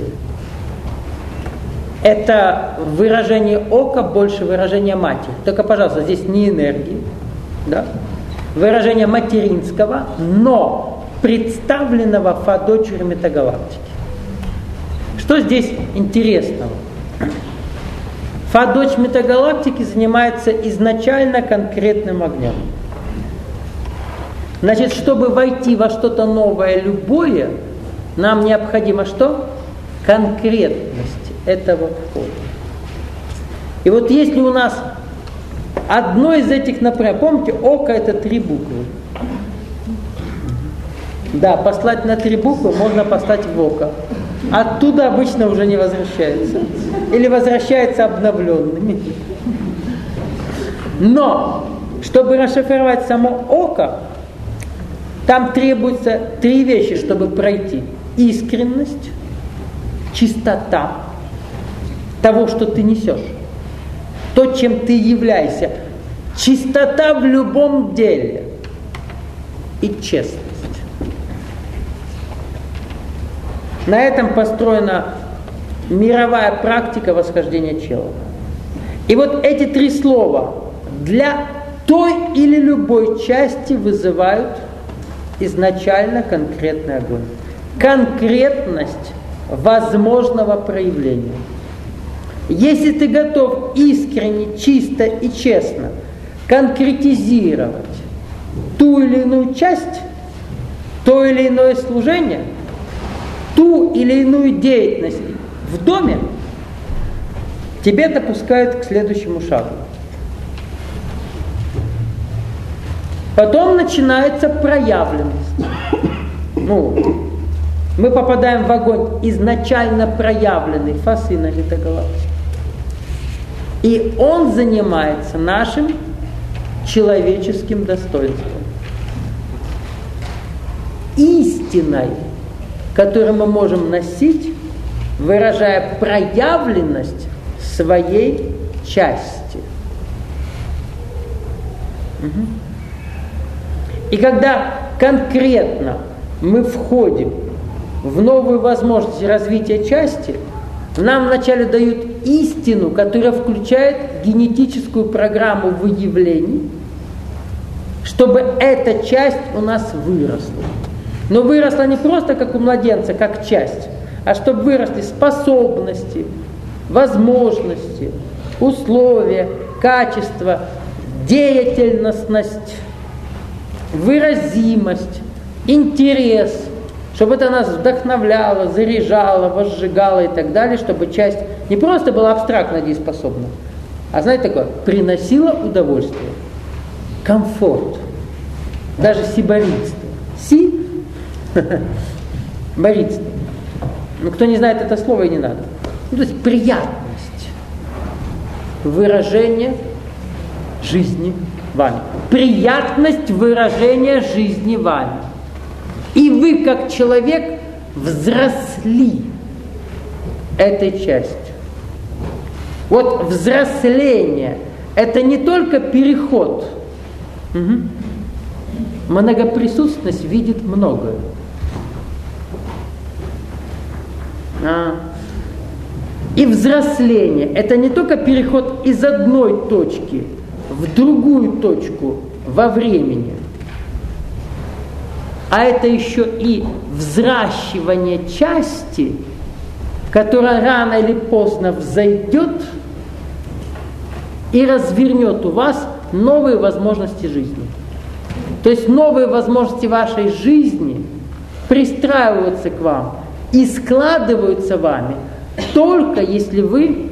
– это выражение ока больше выражения матери. Только, пожалуйста, здесь не энергии, да? Выражение материнского, но представленного фа-дочерью метагалактики. Что здесь интересного? Фа-дочь метагалактики занимается изначально конкретным огнем. Значит, чтобы войти во что-то новое, любое, нам необходимо что? Конкретность этого входа. И вот если у нас одно из этих направлений, помните, око это три буквы. Да, послать на три буквы можно послать в око. Оттуда обычно уже не возвращается. Или возвращается обновленными. Но, чтобы расшифровать само око, там требуется три вещи, чтобы пройти. Искренность, чистота того, что ты несешь. То, чем ты являешься. Чистота в любом деле. И честность. На этом построена мировая практика восхождения чела. И вот эти три слова для той или любой части вызывают изначально конкретный огонь. Конкретность возможного проявления. Если ты готов искренне, чисто и честно конкретизировать ту или иную часть, то или иное служение, ту или иную деятельность в доме, тебя допускают к следующему шагу. Потом начинается проявленность. Ну, мы попадаем в огонь изначально проявленный фасина галактики. И он занимается нашим человеческим достоинством. Истиной, которую мы можем носить, выражая проявленность своей части. Угу. И когда конкретно мы входим в новую возможность развития части, нам вначале дают истину, которая включает генетическую программу выявлений, чтобы эта часть у нас выросла. Но выросла не просто как у младенца, как часть, а чтобы выросли способности, возможности, условия, качество, деятельность, выразимость, интерес, чтобы это нас вдохновляло, заряжало, возжигало и так далее, чтобы часть не просто была абстрактно дееспособна, а, знаете, такое, приносила удовольствие, комфорт, даже сиборитство. Си – боритство. Ну, кто не знает это слово, и не надо. Ну, то есть приятность выражения жизни вами. Приятность выражения жизни вами. И вы, как человек, взросли этой частью. Вот взросление – это не только переход. Угу. Многоприсутственность видит многое. А. И взросление – это не только переход из одной точки в другую точку во времени, а это еще и взращивание части, которая рано или поздно взойдет и развернет у вас новые возможности жизни. То есть новые возможности вашей жизни пристраиваются к вам и складываются вами только если вы,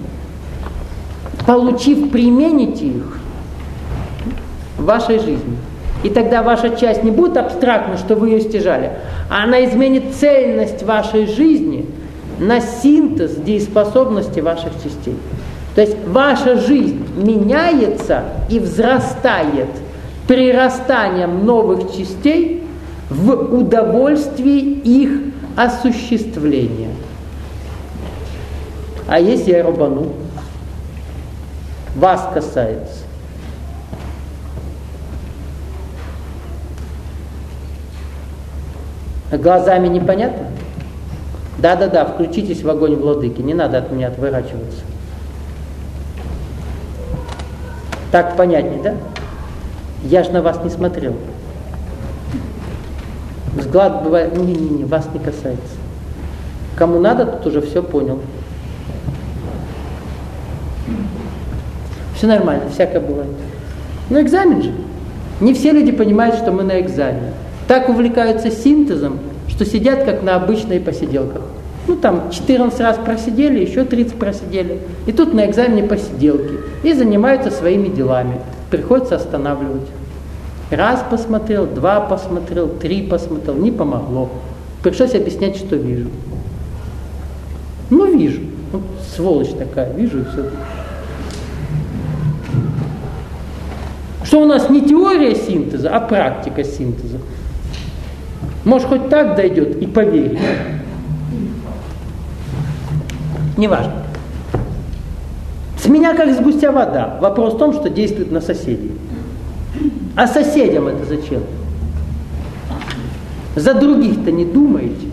получив, примените их в вашей жизни. И тогда ваша часть не будет абстрактна, что вы ее стяжали, а она изменит цельность вашей жизни на синтез дееспособности ваших частей. То есть ваша жизнь меняется и взрастает прирастанием новых частей в удовольствии их осуществления. А если я рубану, вас касается. Глазами непонятно? Да-да-да, включитесь в огонь владыки, не надо от меня отворачиваться. Так понятнее, да? Я же на вас не смотрел. Взгляд бывает, не-не-не, вас не касается. Кому надо, тот уже все понял. Все нормально, всякое бывает. Но экзамен же. Не все люди понимают, что мы на экзамене. Так увлекаются синтезом, что сидят как на обычной посиделках. Ну там четырнадцать раз просидели, еще тридцать просидели. И тут на экзамене посиделки. И занимаются своими делами. Приходится останавливать. Раз посмотрел, два посмотрел, три посмотрел. Не помогло. Пришлось объяснять, что вижу. Ну вижу. Вот сволочь такая, вижу и все. Что у нас не теория синтеза, а практика синтеза. Может, хоть так дойдет и поверить. Неважно. С меня как с гуся вода. Вопрос в том, что действует на соседей. А соседям это зачем? За других-то не думаете.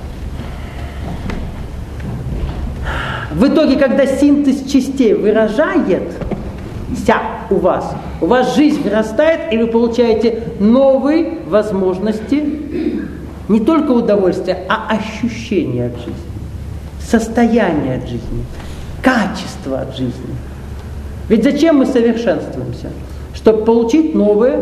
В итоге, когда синтез частей выражается у вас, у вас жизнь вырастает, и вы получаете новые возможности, не только удовольствия, а ощущения от жизни, состояние от жизни, качество от жизни. Ведь зачем мы совершенствуемся? Чтобы получить новые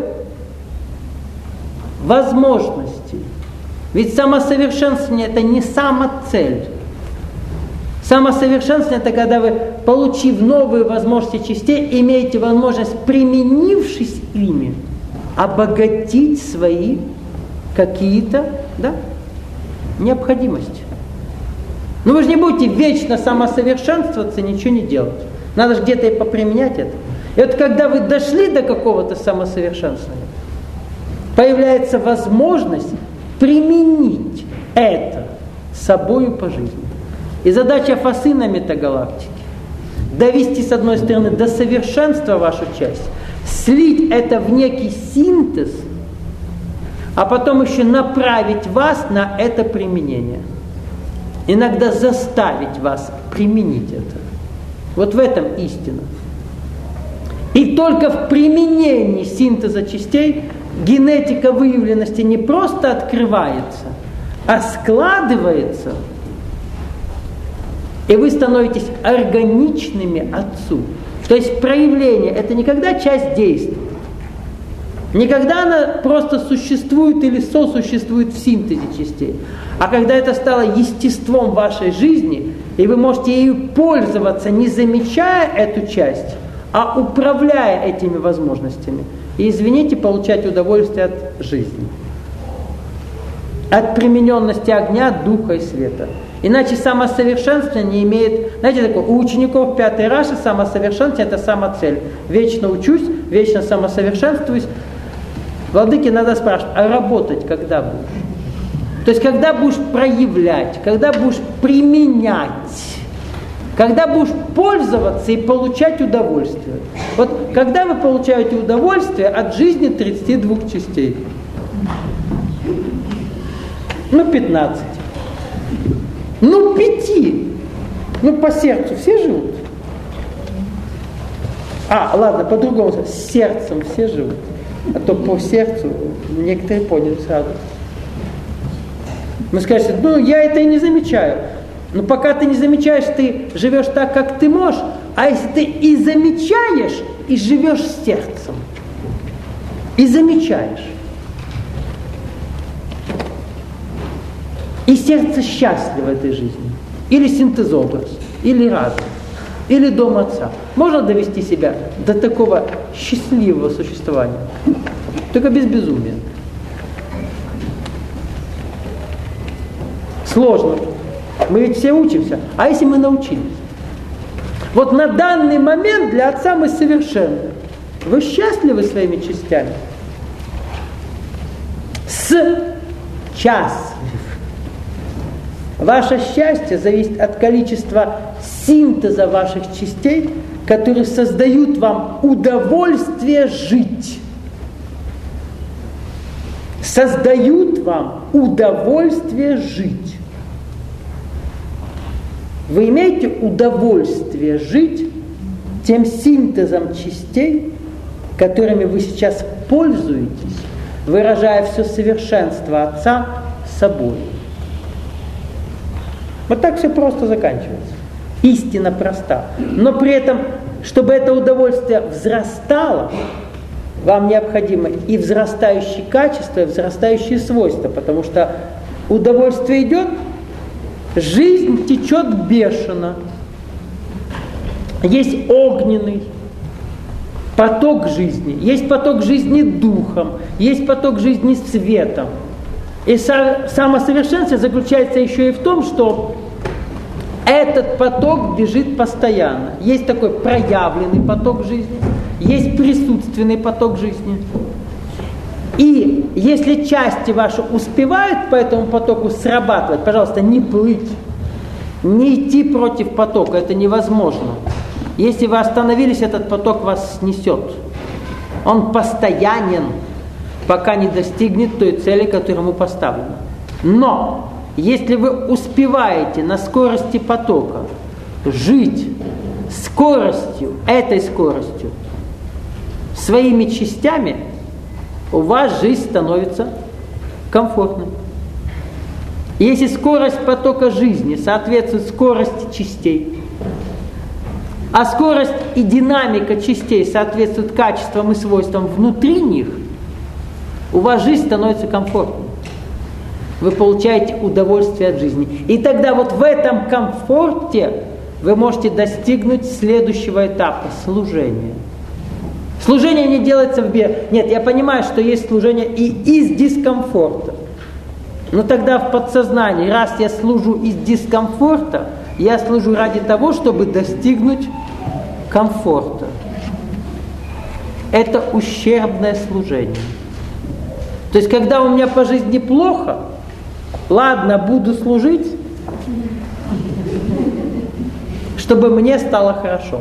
возможности. Ведь самосовершенствование – это не самоцель. Самосовершенствование – это когда вы, получив новые возможности частей, имеете возможность, применившись ими, обогатить свои какие-то, да, Необходимость. Но вы же не будете вечно самосовершенствоваться, ничего не делать. Надо же где-то и поприменять это. И вот когда вы дошли до какого-то самосовершенствования, появляется возможность применить это собою по жизни. И задача Фасы на метагалактике — довести, с одной стороны, до совершенства вашу часть, слить это в некий синтез, а потом еще направить вас на это применение. Иногда заставить вас применить это. Вот в этом истина. И только в применении синтеза частей генетика выявленности не просто открывается, а складывается, и вы становитесь органичными Отцу. То есть проявление – это не когда часть действует, не когда она просто существует или сосуществует в синтезе частей, а когда это стало естеством вашей жизни, и вы можете ею пользоваться, не замечая эту часть, а управляя этими возможностями. И, извините, получать удовольствие от жизни. От примененности огня, духа и света. Иначе самосовершенствование не имеет... Знаете, такое, у учеников пятой раши самосовершенствование – это самоцель. Вечно учусь, вечно самосовершенствуюсь. Владыке надо спрашивать, а работать когда будешь? То есть, когда будешь проявлять, когда будешь применять, когда будешь пользоваться и получать удовольствие. Вот когда вы получаете удовольствие от жизни тридцати двух частей? Ну, пятнадцать. Ну, пяти. Ну, по сердцу все живут? А, ладно, по-другому. С сердцем все живут. А то по сердцу некоторые поняли сразу. Вы скажете, ну, я это и не замечаю. Но пока ты не замечаешь, ты живешь так, как ты можешь. А если ты и замечаешь, и живешь с сердцем, и замечаешь, и сердце счастливо в этой жизни, или синтезобраз, или разум, или дом Отца, можно довести себя до такого счастливого существования, только без безумия. Сложно. Мы ведь все учимся. А если мы научились? Вот на данный момент для Отца мы совершенны. Вы счастливы своими частями? Счастлив. Ваше счастье зависит от количества синтеза ваших частей, которые создают вам удовольствие жить. Создают вам удовольствие жить. Вы имеете удовольствие жить тем синтезом частей, которыми вы сейчас пользуетесь, выражая все совершенство Отца собой. Вот так все просто заканчивается. Истина проста. Но при этом, чтобы это удовольствие взрастало, вам необходимо и взрастающие качества, и взрастающие свойства, потому что удовольствие идет, жизнь течет бешено. Есть огненный поток жизни, есть поток жизни духом, есть поток жизни светом. И самосовершенствие заключается еще и в том, что этот поток бежит постоянно. Есть такой проявленный поток жизни, есть присутственный поток жизни. И если части ваши успевают по этому потоку срабатывать, пожалуйста, не плыть, не идти против потока, это невозможно. Если вы остановились, этот поток вас снесет. Он постоянен, пока не достигнет той цели, которая ему поставлена. Но если вы успеваете на скорости потока жить скоростью, этой скоростью, своими частями, у вас жизнь становится комфортной. Если скорость потока жизни соответствует скорости частей, а скорость и динамика частей соответствуют качествам и свойствам внутри них, у вас жизнь становится комфортной. Вы получаете удовольствие от жизни. И тогда вот в этом комфорте вы можете достигнуть следующего этапа – служения. Служение не делается в бе... Нет, я понимаю, что есть служение и из дискомфорта. Но тогда в подсознании, раз я служу из дискомфорта, я служу ради того, чтобы достигнуть комфорта. Это ущербное служение. То есть, когда у меня по жизни плохо, ладно, буду служить, чтобы мне стало хорошо.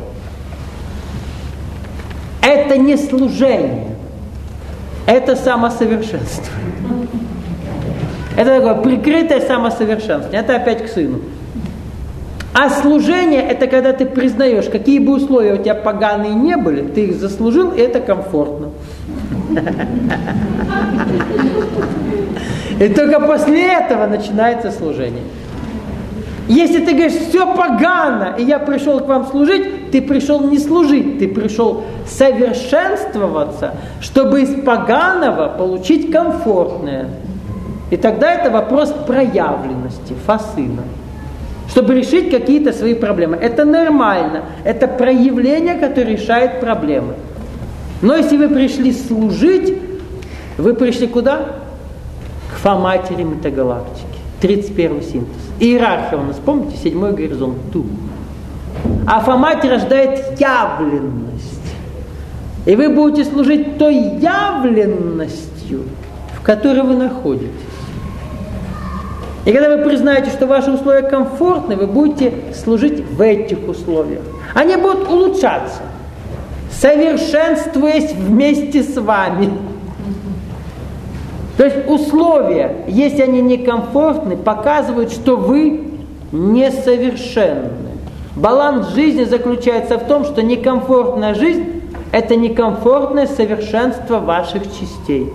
Это не служение, это самосовершенствование. Это такое прикрытое самосовершенствование. Это опять к сыну. А служение – это когда ты признаешь, какие бы условия у тебя поганые не были, ты их заслужил, и это комфортно. И только после этого начинается служение. Если ты говоришь, все погано, и я пришел к вам служить, ты пришел не служить, ты пришел совершенствоваться, чтобы из поганого получить комфортное. И тогда это вопрос проявленности, фасына. Чтобы решить какие-то свои проблемы. Это нормально. Это проявление, которое решает проблемы. Но если вы пришли служить, вы пришли куда? К Фа-матери метагалактики. тридцать первый синтез. Иерархия у нас, помните, седьмой горизонт. Ту. А Фа-мать рождает явленность. И вы будете служить той явленностью, в которой вы находитесь. И когда вы признаете, что ваши условия комфортны, вы будете служить в этих условиях. Они будут улучшаться, совершенствуясь вместе с вами. То есть условия, если они некомфортны, показывают, что вы несовершенны. Баланс жизни заключается в том, что некомфортная жизнь – это некомфортное совершенство ваших частей.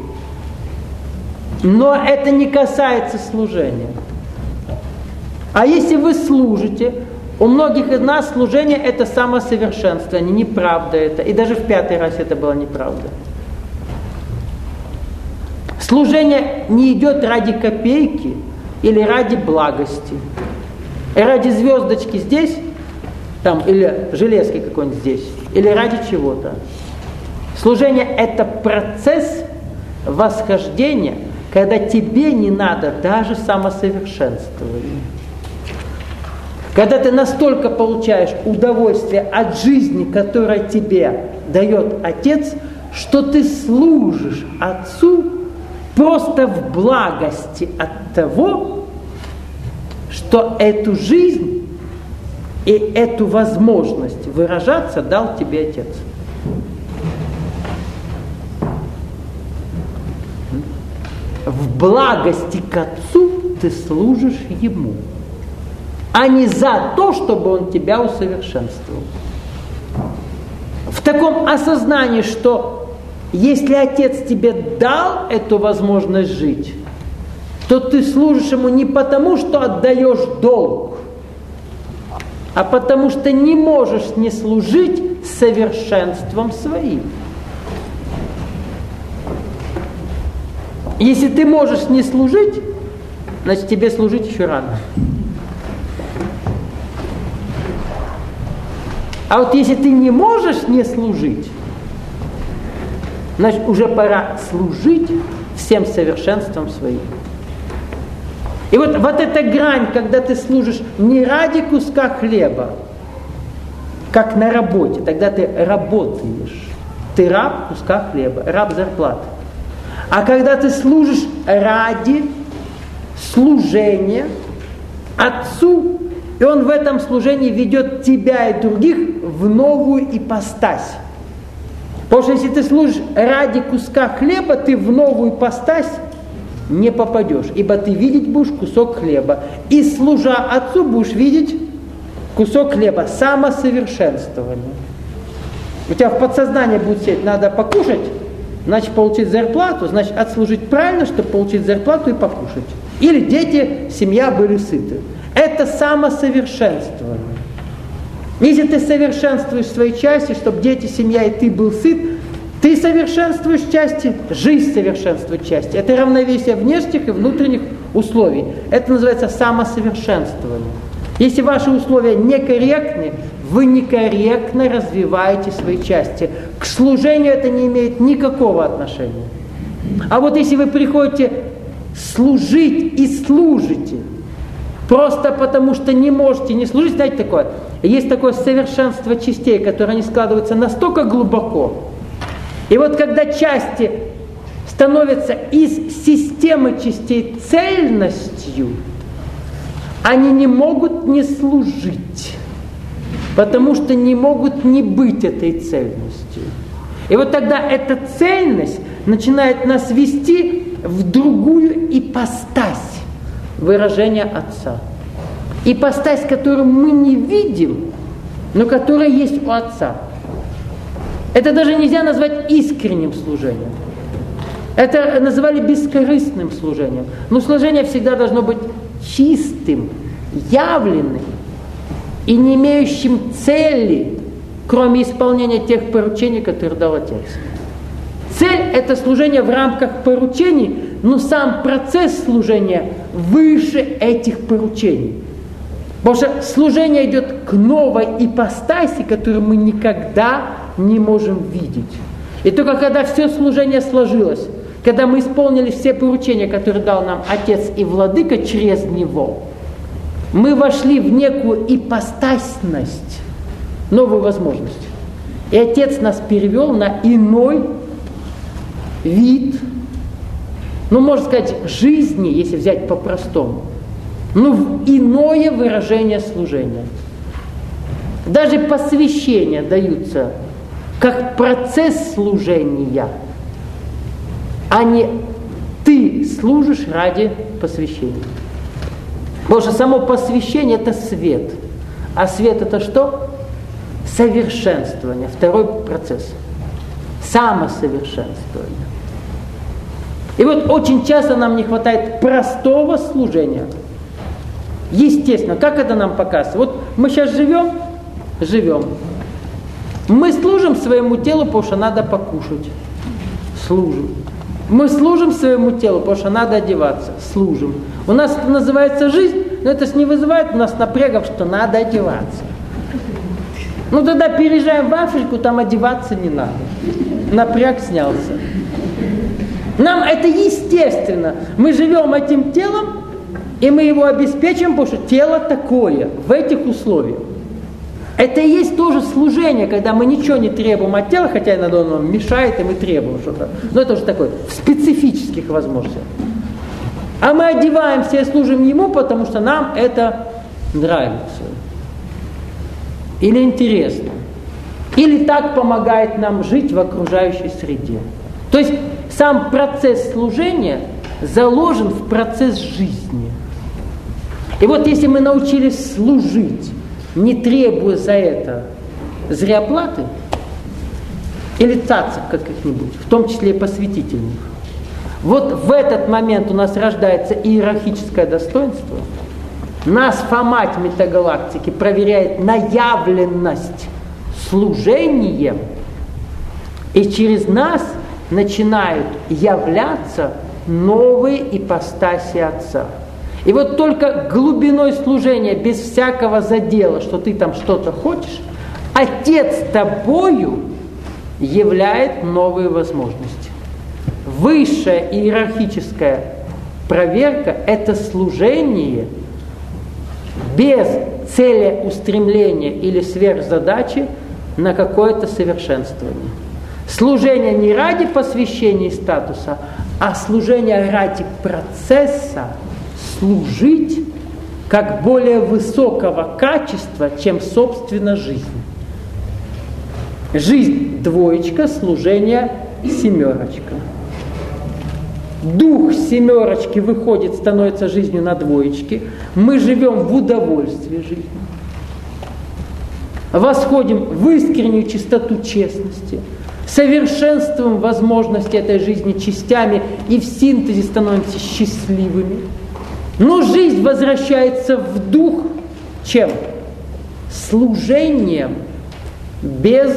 Но это не касается служения. А если вы служите, у многих из нас служение – это самосовершенствование. Неправда это. И даже в пятый раз это было неправда. Служение не идет ради копейки или ради благости. И ради звездочки здесь, там, или железки какой-нибудь здесь, или ради чего-то. Служение – это процесс восхождения, когда тебе не надо даже самосовершенствования. Когда ты настолько получаешь удовольствие от жизни, которое тебе дает Отец, что ты служишь Отцу просто в благости от того, что эту жизнь и эту возможность выражаться дал тебе Отец. В благости к Отцу ты служишь Ему, а не за то, чтобы Он тебя усовершенствовал. В таком осознании, что если Отец тебе дал эту возможность жить, то ты служишь Ему не потому, что отдаешь долг, а потому что не можешь не служить совершенством своим. Если ты можешь не служить, значит тебе служить еще рано. А вот если ты не можешь не служить, значит уже пора служить всем совершенством своим. И вот, вот эта грань, когда ты служишь не ради куска хлеба, как на работе, тогда ты работаешь. Ты раб куска хлеба, раб зарплаты. А когда ты служишь ради служения Отцу, и Он в этом служении ведет тебя и других в новую ипостась. Потому что если ты служишь ради куска хлеба, ты в новую ипостась не попадешь, ибо ты видеть будешь кусок хлеба. И служа Отцу будешь видеть кусок хлеба, самосовершенствование. У тебя в подсознании будет сидеть, надо покушать, значит получить зарплату, значит отслужить правильно, чтобы получить зарплату и покушать. Или дети, семья были сыты. Это самосовершенствование. Если ты совершенствуешь свои части, чтобы дети, семья и ты был сыт, ты совершенствуешь части, жизнь совершенствует части. Это равновесие внешних и внутренних условий. Это называется самосовершенствование. Если ваши условия некорректны, вы некорректно развиваете свои части. К служению это не имеет никакого отношения. А вот если вы приходите служить и служите. Просто потому что не можете не служить, знаете такое? Есть такое совершенство частей, которые они складываются настолько глубоко. И вот когда части становятся из системы частей цельностью, они не могут не служить, потому что не могут не быть этой цельностью. И вот тогда эта цельность начинает нас вести в другую ипостась выражения Отца. Ипостась, которую мы не видим, но которая есть у Отца. Это даже нельзя назвать искренним служением. Это называли бескорыстным служением. Но служение всегда должно быть чистым, явленным и не имеющим цели, кроме исполнения тех поручений, которые дал Отец. Цель – это служение в рамках поручений, но сам процесс служения выше этих поручений. Потому что служение идет к новой ипостаси, которую мы никогда не можем видеть. И только когда все служение сложилось, когда мы исполнили все поручения, которые дал нам Отец и Владыка через Него, мы вошли в некую ипостасность, новую возможность. И Отец нас перевел на иной вид, ну, можно сказать, жизни, если взять по-простому, ну, в иное выражение служения. Даже посвящения даются как процесс служения, а не ты служишь ради посвящения. Потому что само посвящение – это свет. А свет – это что? Совершенствование. Второй процесс. Самосовершенствование. И вот очень часто нам не хватает простого служения. Естественно, как это нам показывает? Вот мы сейчас живем, живем. Мы служим своему телу, потому что надо покушать. Служим. Мы служим своему телу, потому что надо одеваться. Служим. У нас это называется жизнь, но это не вызывает у нас напрягов, что надо одеваться. Ну тогда переезжаем в Африку, там одеваться не надо. Напряг снялся. Нам это естественно. Мы живем этим телом, и мы его обеспечим, потому что тело такое, в этих условиях. Это и есть тоже служение, когда мы ничего не требуем от тела, хотя иногда он нам мешает, и мы требуем что-то. Но это уже такое, в специфических возможностях. А мы одеваемся и служим Ему, потому что нам это нравится. Или интересно. Или так помогает нам жить в окружающей среде. То есть сам процесс служения заложен в процесс жизни. И вот если мы научились служить, не требуя за это зря платы или цацев каких-нибудь, в том числе и посвятительных, вот в этот момент у нас рождается иерархическое достоинство. Нас Фомать Метагалактики проверяет на явленность служением, и через нас начинают являться новые ипостаси Отца. И вот только глубиной служения, без всякого задела, что ты там что-то хочешь, Отец тобою являет новые возможности. Высшая иерархическая проверка – это служение без целеустремления или сверхзадачи на какое-то совершенствование. Служение не ради посвящения и статуса, а служение ради процесса служить как более высокого качества, чем собственно жизнь. Жизнь двоечка, служение семерочка. Дух семерочки выходит, становится жизнью на двоечке. Мы живем в удовольствии жизни. Восходим в искреннюю чистоту честности. Совершенствуем возможности этой жизни частями и в синтезе становимся счастливыми. Но жизнь возвращается в дух чем? Служением без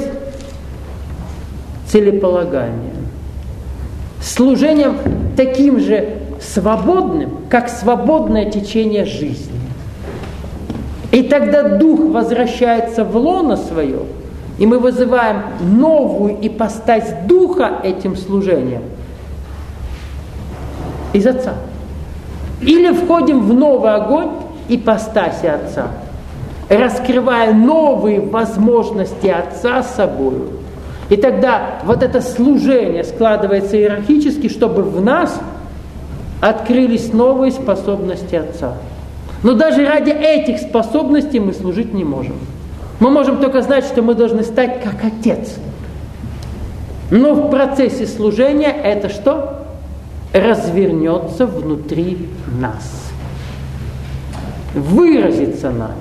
целеполагания. Служением таким же свободным, как свободное течение жизни. И тогда дух возвращается в лоно свое, и мы вызываем новую ипостась духа этим служением из Отца. Или входим в новый огонь ипостаси Отца, раскрывая новые возможности Отца с собою. И тогда вот это служение складывается иерархически, чтобы в нас открылись новые способности Отца. Но даже ради этих способностей мы служить не можем. Мы можем только знать, что мы должны стать как Отец. Но в процессе служения это что? Развернется внутри нас. Выразится нами.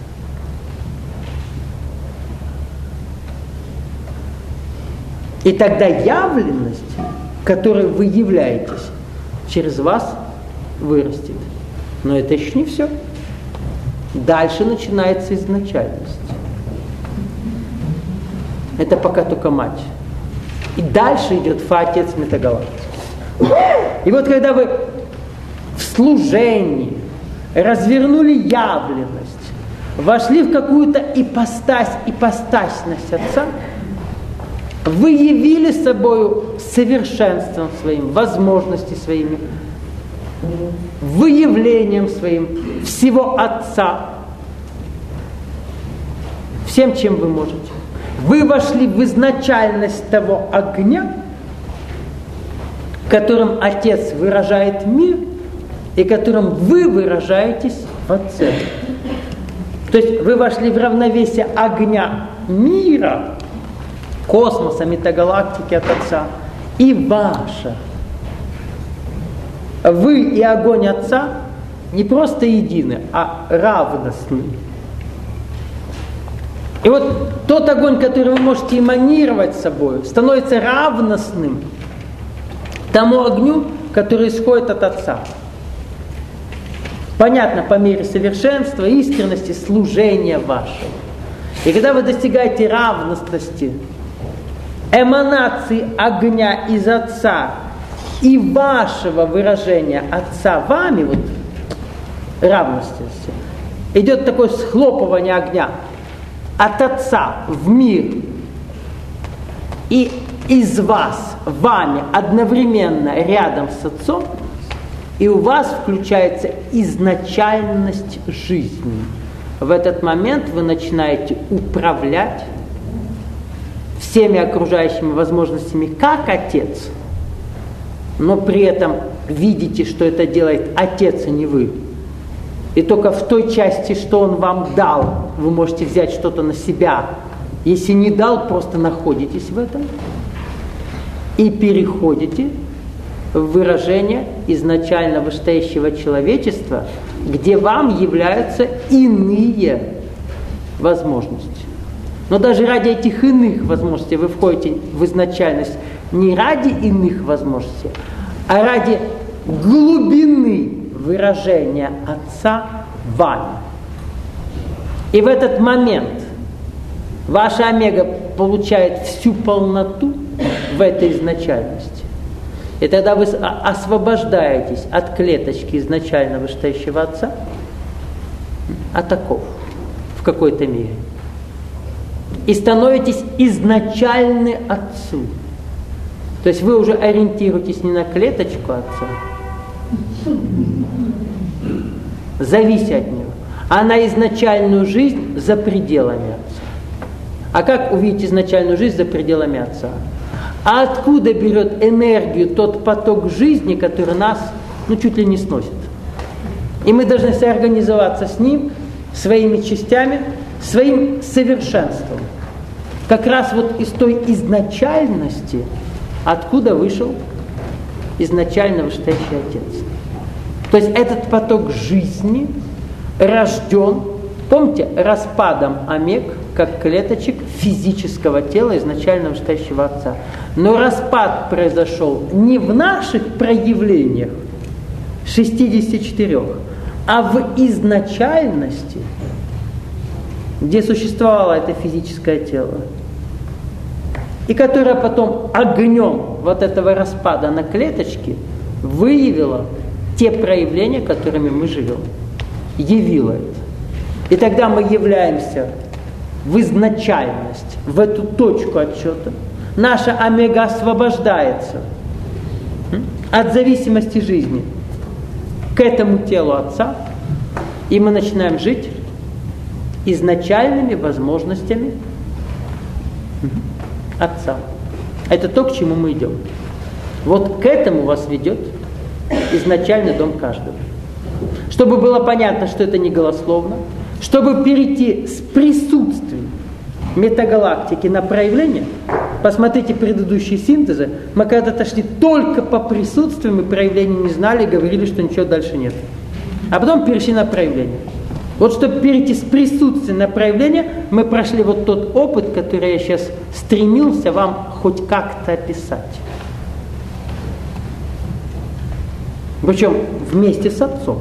И тогда явленность, которой вы являетесь, через вас вырастет. Но это еще не все. Дальше начинается изначальность. Это пока только мать. И дальше идет Фа-Отец Метагалактики. И вот когда вы в служении развернули явленность, вошли в какую-то ипостась, ипостасность Отца, вы явили собою совершенством своим, возможностями своими, выявлением своим всего Отца, всем, чем вы можете. Вы вошли в изначальность того огня, которым Отец выражает мир, и которым вы выражаетесь в Отце. То есть вы вошли в равновесие огня мира, космоса, метагалактики от Отца, и ваша. Вы и огонь Отца не просто едины, а равностны. И вот тот огонь, который вы можете эманировать собой, становится равностным тому огню, который исходит от Отца. Понятно, по мере совершенства, искренности, служения вашего. И когда вы достигаете равностности, эманации огня из Отца и вашего выражения Отца вами, вот равности, идет такое схлопывание огня от Отца в мир и из вас, вами, одновременно рядом с Отцом, и у вас включается изначальность жизни. В этот момент вы начинаете управлять всеми окружающими возможностями как Отец, но при этом видите, что это делает Отец, а не вы. И только в той части, что Он вам дал, вы можете взять что-то на себя. Если не дал, просто находитесь в этом и переходите в выражение изначально вышестоящего человечества, где вам являются иные возможности. Но даже ради этих иных возможностей вы входите в изначальность не ради иных возможностей, а ради глубины выражения Отца вами. И в этот момент ваша омега получает всю полноту в этой изначальности. И тогда вы освобождаетесь от клеточки изначально вышестоящего Отца, от оков в какой-то мере. И становитесь изначальны Отцу. То есть вы уже ориентируетесь не на клеточку Отца, завися от него, а на изначальную жизнь за пределами Отца. А как увидеть изначальную жизнь за пределами Отца? А откуда берет энергию тот поток жизни, который нас, ну, чуть ли не сносит? И мы должны соорганизоваться с ним, своими частями, своим совершенством. Как раз вот из той изначальности, откуда вышел изначально вышестоящий Отец. То есть этот поток жизни рожден, помните, распадом омег, как клеточек физического тела изначально вышестоящего Отца. Но распад произошел не в наших проявлениях шестидесяти четырёх, а в изначальности, где существовало это физическое тело, и которое потом огнем вот этого распада на клеточки выявило те проявления, которыми мы живем. Явило это. И тогда мы являемся в изначальность, в эту точку отсчета. Наша омега освобождается от зависимости жизни. к этому телу Отца, и мы начинаем жить изначальными возможностями Отца. Это то, к чему мы идем. Вот к этому вас ведет изначальный дом каждого. Чтобы было понятно, что это не голословно, чтобы перейти с присутствия метагалактики на проявление, посмотрите предыдущие синтезы, мы когда-то шли только по присутствиям и проявлению не знали, говорили, что ничего дальше нет. А потом перешли на проявление. Вот чтобы перейти с присутствия на проявление, мы прошли вот тот опыт, который я сейчас стремился вам хоть как-то описать. Причем вместе с Отцом.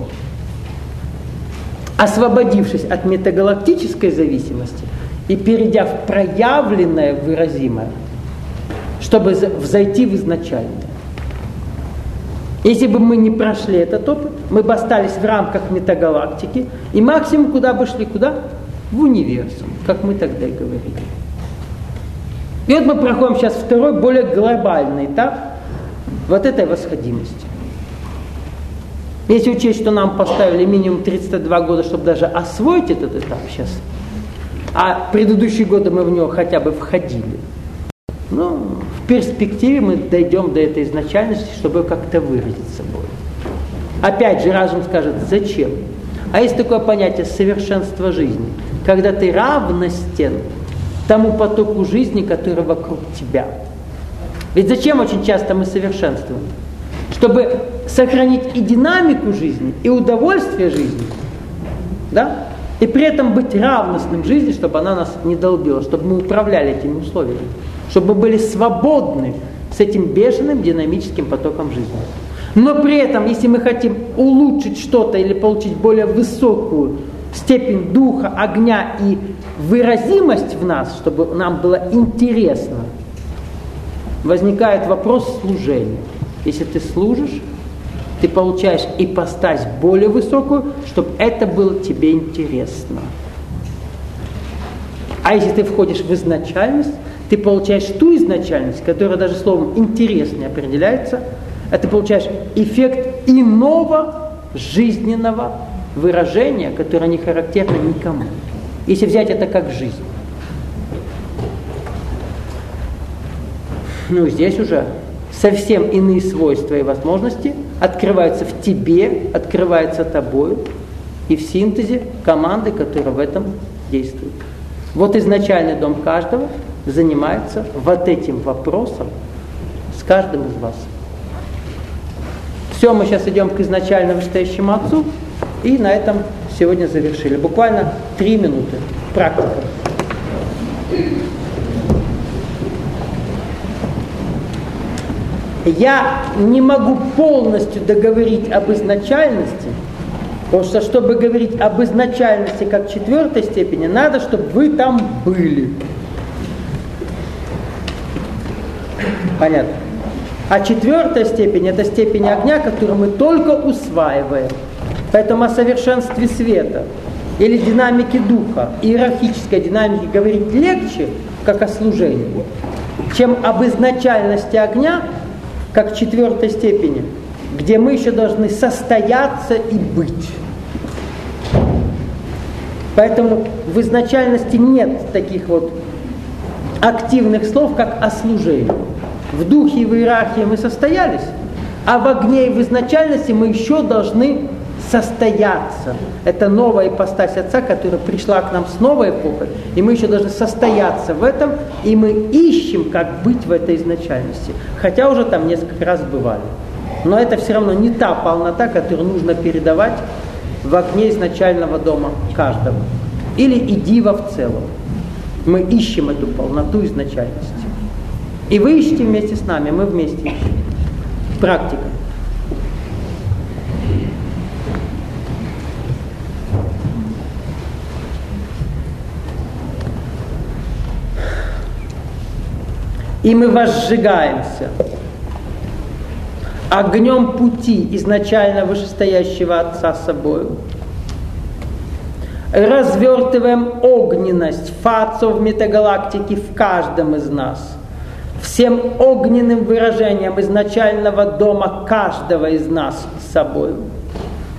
Освободившись от метагалактической зависимости и перейдя в проявленное, выразимое, чтобы взойти в изначальное. Если бы мы не прошли этот опыт, мы бы остались в рамках метагалактики, и максимум куда бы шли, куда? В универсум, как мы тогда и говорили. И вот мы проходим сейчас второй, более глобальный этап вот этой восходимости. Если учесть, что нам поставили минимум тридцать два года, чтобы даже освоить этот этап сейчас, а предыдущие годы мы в него хотя бы входили, ну, в перспективе мы дойдем до этой изначальности, чтобы как-то выразить собой. Опять же, разум скажет, зачем? А есть такое понятие совершенства жизни, когда ты равностен тому потоку жизни, который вокруг тебя. Ведь зачем очень часто мы совершенствуем? Чтобы сохранить и динамику жизни, и удовольствие жизни, да? И при этом быть равностным жизни, чтобы она нас не долбила, чтобы мы управляли этими условиями, чтобы мы были свободны с этим бешеным динамическим потоком жизни. Но при этом, если мы хотим улучшить что-то или получить более высокую степень духа, огня и выразимость в нас, чтобы нам было интересно, возникает вопрос служения. Если ты служишь, ты получаешь ипостась более высокую, чтобы это было тебе интересно. А если ты входишь в изначальность, ты получаешь ту изначальность, которая даже словом «интерес» не определяется, а ты получаешь эффект иного жизненного выражения, которое не характерно никому. Если взять это как жизнь. Ну, здесь уже совсем иные свойства и возможности открываются в тебе, открываются тобою и в синтезе команды, которая в этом действует. Вот изначальный дом каждого занимается вот этим вопросом с каждым из вас. Все, мы сейчас идем к изначально вышестоящему Отцу, и на этом сегодня завершили. Буквально три минуты. Практика. Я не могу полностью договорить об изначальности, потому что, чтобы говорить об изначальности как четвертой степени, надо, чтобы вы там были. Понятно? А четвертая степень – это степень огня, которую мы только усваиваем. Поэтому о совершенстве света или динамике духа, иерархической динамике говорить легче, как о служении, чем об изначальности огня, как четвертой степени, где мы еще должны состояться и быть. Поэтому в изначальности нет таких вот активных слов, как о служении. В духе и в иерархии мы состоялись, а в огне и в изначальности мы еще должны состояться. Это новая ипостась Отца, которая пришла к нам с новой эпохой, и мы еще должны состояться в этом, и мы ищем, как быть в этой изначальности. Хотя уже там несколько раз бывали. Но это все равно не та полнота, которую нужно передавать в огне изначального дома каждого. Или идива в целом. Мы ищем эту полноту изначальности. И вы ищете вместе с нами, мы вместе ищем. Практика. И мы возжигаемся огнем пути изначально вышестоящего Отца собою. Развертываем огненность фацо в метагалактике в каждом из нас. Всем огненным выражением изначального дома каждого из нас с собой.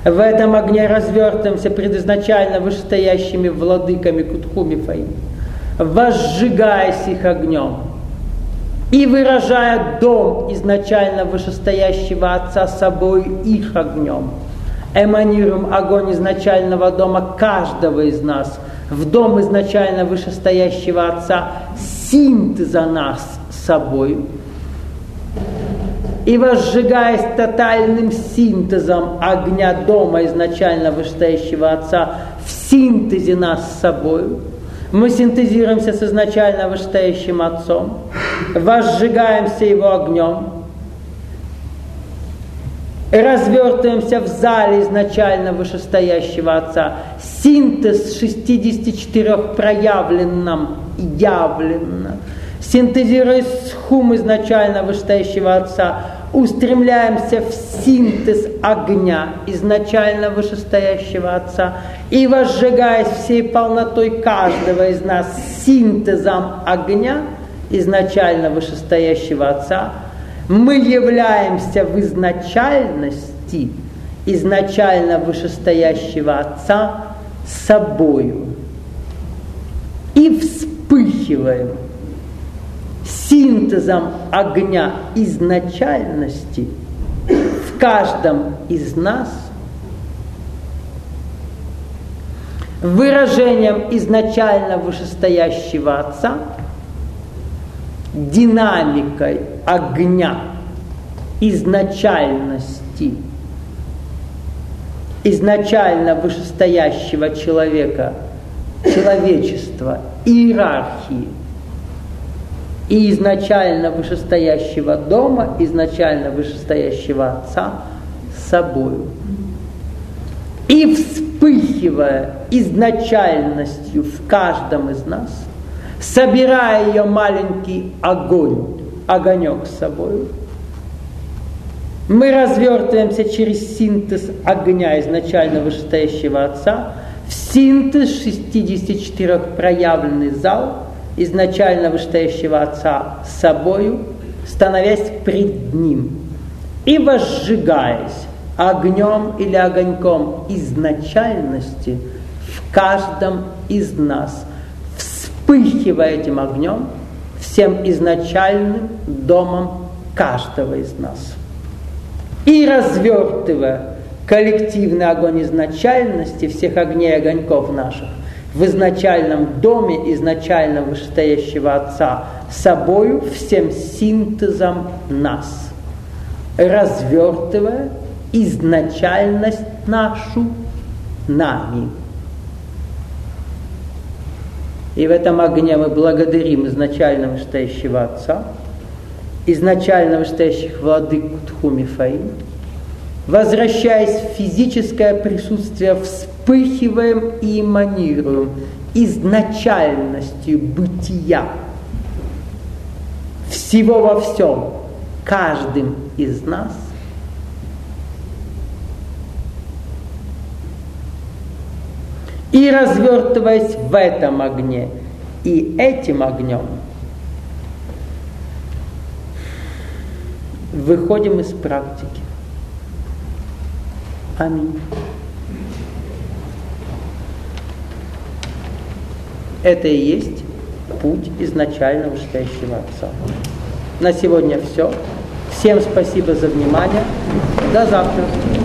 В этом огне развертываемся пред изначально вышестоящими владыками Кутху-Мифаим, возжигаясь их огнем и выражая дом изначально вышестоящего Отца собой их огнем. Эманируем огонь изначального дома каждого из нас в дом изначально вышестоящего Отца, синтеза нас собой. И возжигаясь тотальным синтезом огня дома изначально вышестоящего Отца в синтезе нас с собой, мы синтезируемся с изначально вышестоящим Отцом, возжигаемся его огнем, развертываемся в зале изначально вышестоящего Отца. Синтез шестидесяти четырёх проявленном и явленно. Синтезируясь с хум изначально вышестоящего Отца, устремляемся в синтез огня изначально вышестоящего Отца и, возжигаясь всей полнотой каждого из нас синтезом огня изначально вышестоящего Отца, мы являемся в изначальности изначально вышестоящего Отца собою и вспыхиваем синтезом огня изначальности в каждом из нас, выражением изначально вышестоящего Отца, динамикой огня изначальности изначально вышестоящего человека, человечества, иерархии и изначально вышестоящего дома, изначально вышестоящего Отца собою. И вспыхивая изначальностью в каждом из нас, собирая ее маленький огонь, огонек с собой, мы развертываемся через синтез огня изначально вышестоящего Отца в синтез шестидесяти четырёх проявленный зал изначально вышестоящего Отца с собою, становясь пред Ним и возжигаясь огнем или огоньком изначальности в каждом из нас, вспыхивая этим огнем всем изначальным домом каждого из нас. И развертывая коллективный огонь изначальности всех огней и огоньков наших в изначальном доме изначально вышестоящего Отца собою всем синтезом нас, развертывая изначальность нашу нами. И в этом огне мы благодарим изначально вышестоящего Отца, изначально вышестоящих владык Кутху-Мифаим, возвращаясь в физическое присутствие, вспыхиваем и эманируем изначальностью бытия всего во всем, каждым из нас, и развертываясь в этом огне и этим огнем, выходим из практики. Аминь. Это и есть путь изначально вышестоящего Отца. На сегодня все. Всем спасибо за внимание. До завтра.